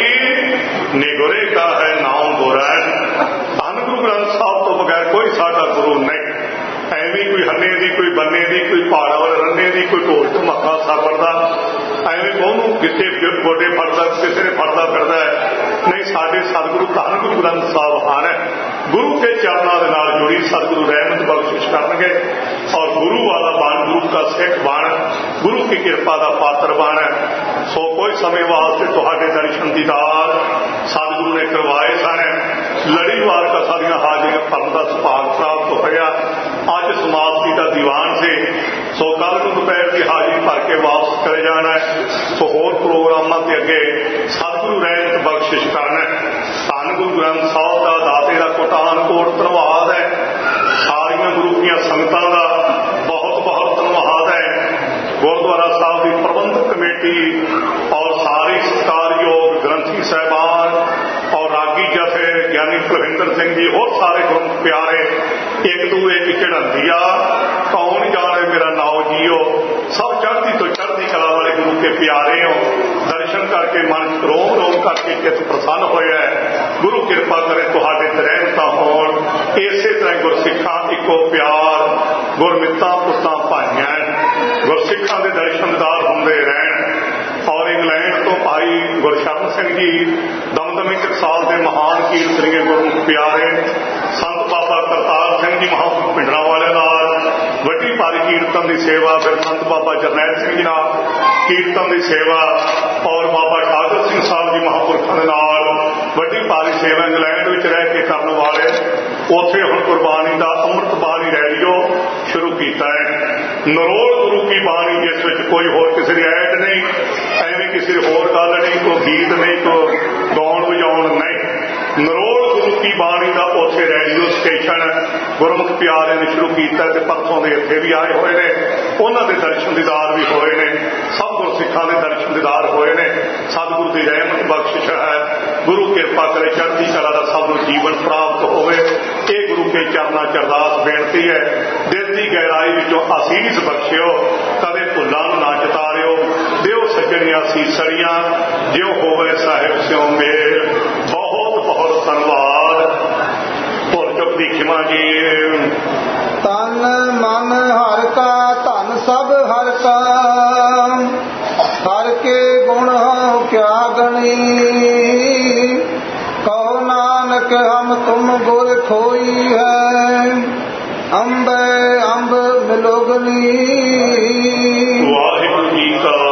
ਕੋਈ, ਨਿਗੁਰੇ ਕਾ ਹੈ ਨਾਮ ਗੁਰ ਹੈ। ਧੰਨ ਗੁਰੂ ਗ੍ਰੰਥ ਸਾਹਿਬ ਤੋਂ ਬਗੈਰ ਕੋਈ ਸਾਡਾ ਗੁਰੂ ਨਹੀਂ। ਐਵੇਂ ਕੋਈ ਹੰਨੇ ਦੀ, ਕੋਈ ਬੰਨੇ ਦੀ, ਕੋਈ ਪਹਾੜਾਂ ਰੰਨੇ ਦੀ, ਕੋਈ ਢੋਲ ਢਮੱਕਾ ਸਾਬਰ ਦਾ, ਐਵੇਂ ਉਹਨੂੰ ਕਿਤੇ ਗੋਡੇ ਫੜਦਾ, ਕਿਸੇ ਨੇ ਫੜਦਾ ਫਿਰਦਾ ਹੈ। ਨਹੀਂ, ਸਾਡੇ ਸਤਿਗੁਰੂ ਧੰਨ ਗੁਰੂ ਗ੍ਰੰਥ ਸਾਹਿਬ ਹਨ, ਗੁਰੂ ਕੇ ਚਰਨਾਂ ਦੇ ਨਾਲ ਜੁੜੀ ਸਤਿਗੁਰੂ ਰਹਿਮਤ ਬਖਸ਼ਿਸ਼ ਕਰਨਗੇ ਔਰ ਗੁਰੂ ਵਾਲਾ ਬਣ, ਗੁਰੂ ਦਾ ਸਿੱਖ ਬਣ, ਗੁਰੂ ਕੀ ਕਿਰਪਾ ਦਾ ਪਾਤਰ ਬਣ। ਸੋ ਕੋਈ ਸਮੇਂ ਵਾਸਤੇ ਤੁਹਾਡੇ ਦਰਸ਼ਨ ਦੀਦਾਰ ਸਤਿਗੁਰੂ ਨੇ ਕਰਵਾਏ ਸਨ। ਲੜੀਵਾਰ ਕਥਾ ਦੀਆਂ ਹਾਜ਼ਰੀਆਂ ਭਰਨ ਦਾ ਸੁਭਾਗ ਪ੍ਰਾਪਤ ਹੋਇਆ। ਅੱਜ ਸਮਾਪਤੀ ਦਾ ਦੀਵਾਨ ਸੀ, ਸੋ ਕੱਲ੍ਹ ਨੂੰ ਦੁਪਹਿਰ ਦੀ ਹਾਜ਼ਰੀ ਭਰ ਕੇ ਵਾਪਸ ਚਲੇ ਜਾਣਾ। ਸੋ ਹੋਰ ਪ੍ਰੋਗਰਾਮਾਂ ਦੇ ਅੱਗੇ ਸਤਿਗੁਰੂ ਰਹਿਮਤ ਬਖਸ਼ਿਸ਼ ਕਰਨਾ। ਧੰਨ ਗੁਰੂ ਗ੍ਰੰਥ ਸਾਹਿਬ ਦਾ ਦਾਤੇ ਦਾ ਕੋਟਾਨ ਕੋਟ ਧੰਨਵਾਦ ਹੈ। ਸਾਰੀਆਂ ਗੁਰੂ ਦੀਆਂ ਸੰਗਤਾਂ ਦਾ ਬਹੁਤ ਬਹੁਤ ਧੰਨਵਾਦ ਹੈ। ਗੁਰਦੁਆਰਾ ਸਾਹਿਬ ਦੀ ਪ੍ਰਬੰਧਕ ਕਮੇਟੀ ਔਰ ਸਾਰੇ ਸਤਿਕਾਰਯੋਗ ਗ੍ਰੰਥੀ ਸਾਹਿਬਾਨ ਔਰ ਰਾਗੀ ਜਥੇ ਗਿਆਨੀ ਕੁਲਵਿੰਦਰ ਸਿੰਘ ਜੀ, ਹੋਰ ਸਾਰੇ ਗੁਰਮੁਖ ਪਿਆਰੇ, ਇੱਕ ਦੂਏ ਦੀ ਚੜ੍ਹਾਉਂਦੀ ਆ ਕੌਣ ਜਾਣੇ ਮੇਰਾ ਨਾਉ ਜੀਓ, ਸਭ ਚੜ੍ਹਦੀ ਤੋਂ ਚੜ੍ਹਦੀ ਕਲਾ ਵਾਲੇ ਗੁਰੂ ਕੇ ਪਿਆਰੇ ਹੋ। ਦਰਸ਼ਨ ਕਰਕੇ ਮਨ ਰੋਮ ਰੋਮ ਕਰਕੇ ਚਿੱਤ ਪ੍ਰਸੰਨ ਹੋਇਆ। ਗੁਰੂ ਕਿਰਪਾ ਕਰੇ ਤੁਹਾਡੇ ਤੇ ਰਹਿਮਤਾਂ ਹੋਣ। ਇਸੇ ਤਰ੍ਹਾਂ ਗੁਰਸਿੱਖਾਂ ਇੱਕੋ ਪਿਆਰ, ਗੁਰਮਿੱਤਾਂ ਪੁੱਤਾਂ ਭਾਈਆਂ, ਗੁਰਸਿੱਖਾਂ ਦੇ ਦਰਸ਼ਨ ਦੀਦਾਰ ਹੁੰਦੇ ਰਹਿਣ। ਔਰ ਇੰਗਲੈਂਡ ਤੋਂ ਭਾਈ ਗੁਰਸ਼ਰਨ ਸਿੰਘ ਜੀ ਦਮਦਮੀ ਟਕਸਾਲ ਦੇ ਮਹਾਨ ਕੀਰਤਨੀਏ ਗੁਰਮੁਖ ਪਿਆਰੇ, ਸੰਤ ਬਾਬਾ ਕਰਤਾਰ ਸਿੰਘ ਜੀ ਮਹਾਂਪੁਰਖ ਪਿੰਡਰਾਂ ਵਾਲਿਆਂ ਨਾਲ ਵੱਡੀ ਭਾਰੀ ਕੀਰਤਨ ਦੀ ਸੇਵਾ, ਫਿਰ ਸੰਤ ਬਾਬਾ ਜਰਨੈਲ ਸਿੰਘ ਜੀ ਨਾਲ ਕੀਰਤਨ ਦੀ ਸੇਵਾ ਔਰ ਬਾਬਾ ਠਾਕੁਰ ਸਿੰਘ ਸਾਹਿਬ ਜੀ ਮਹਾਂਪੁਰਖਾਂ ਦੇ ਨਾਲ ਵੱਡੀ ਭਾਰੀ ਸੇਵਾ ਇੰਗਲੈਂਡ ਵਿੱਚ ਰਹਿ ਕੇ ਕਰਨ ਵਾਲੇ। ਉੱਥੇ ਹੁਣ ਗੁਰਬਾਣੀ ਦਾ ਅੰਮ੍ਰਿਤ ਬਾਣੀ ਰੇਡੀਓ ਸ਼ੁਰੂ ਕੀਤਾ ਹੈ। ਨਰੋਲ ਗੁਰੂ ਕੀ ਬਾਣੀ, ਜਿਸ ਵਿੱਚ ਕੋਈ ਹੋਰ ਕਿਸੇ ਦੀ ਐਡ ਨਹੀਂ, ਐਵੇਂ ਕਿਸੇ ਹੋਰ ਗੱਲ ਨਹੀਂ, ਕੋਈ ਗੀਤ ਨਹੀਂ, ਕੋਈ ਗਾਉਣ ਵਜਾਉਣ ਨਹੀਂ। ਨਰੋਲ ਗੁਰੂ ਕੀ ਬਾਣੀ ਦਾ ਉੱਥੇ ਰੇਡੀਓ ਸਟੇਸ਼ਨ ਗੁਰਮੁਖ ਪਿਆਰੇ ਨੇ ਸ਼ੁਰੂ ਕੀਤਾ ਤੇ ਪਰਸੋਂ ਦੇ ਇੱਥੇ ਵੀ ਆਏ ਹੋਏ ਨੇ। ਉਹਨਾਂ ਦੇ ਦਰਸ਼ਨ ਦੀਦਾਰ ਵੀ ਹੋਏ ਨੇ, ਸਭ ਗੁਰਸਿੱਖਾਂ ਦੇ ਦਰਸ਼ਨ ਦੀਦਾਰ ਹੋਏ ਨੇ। ਸਤਿਗੁਰੂ ਦੀ ਰਹਿਮਤ ਬਖਸ਼ਿਸ਼ ਹੈ। ਗੁਰੂ ਕਿਰਪਾ ਕਰੇ ਚੜ੍ਹਦੀ ਕਲਾ ਦਾ ਸਭ ਨੂੰ ਜੀਵਨ ਪ੍ਰਾਪਤ ਹੋਵੇ। ਇਹ ਗੁਰੂ ਕੇ ਚਰਨਾਂ 'ਚ ਅਰਦਾਸ ਬੇਨਤੀ ਹੈ। ਦਿਲ ਦੀ ਗਹਿਰਾਈ ਵਿੱਚੋਂ ਅਸੀਸ ਬਖਸ਼ਿਓ, ਕਦੇ ਭੁੱਲਾਂ ਨੂੰ ਨਾ ਚਿਤਾਰਿਓ। ਦਿਓ ਸੱਜਣੀਆਂ ਸੀਸੜੀਆਂ, ਜਿਉ ਹੋਵੇ ਸਾਹਿਬ ਸਿਉ ਮੇਲ। ਬਹੁਤ ਬਹੁਤ ਧੰਨਵਾਦ। ਭੁੱਲ ਚੁੱਕ ਦੀ ਖਿਮਾ ਜੀ। ਤਨ ਮਨ ਹਰ ਕਾ ਧਨ ਸਭ ਹਰ ਕਾ, ਹਰ ਕੇ ਗੁਣ ਹਉ ਕਿਆ ਗਣੀ। ਕਹੋ ਨਾਨਕ ਹਮ ਤੁਮ ਗੁਰ ਖੋਈ ਹੈ, ਅੰਬੇ ਅੰਬ ਮਿਲੋਗਨੀ। ਵਾਹਿਗੁਰੂ ਜੀ ਕਾ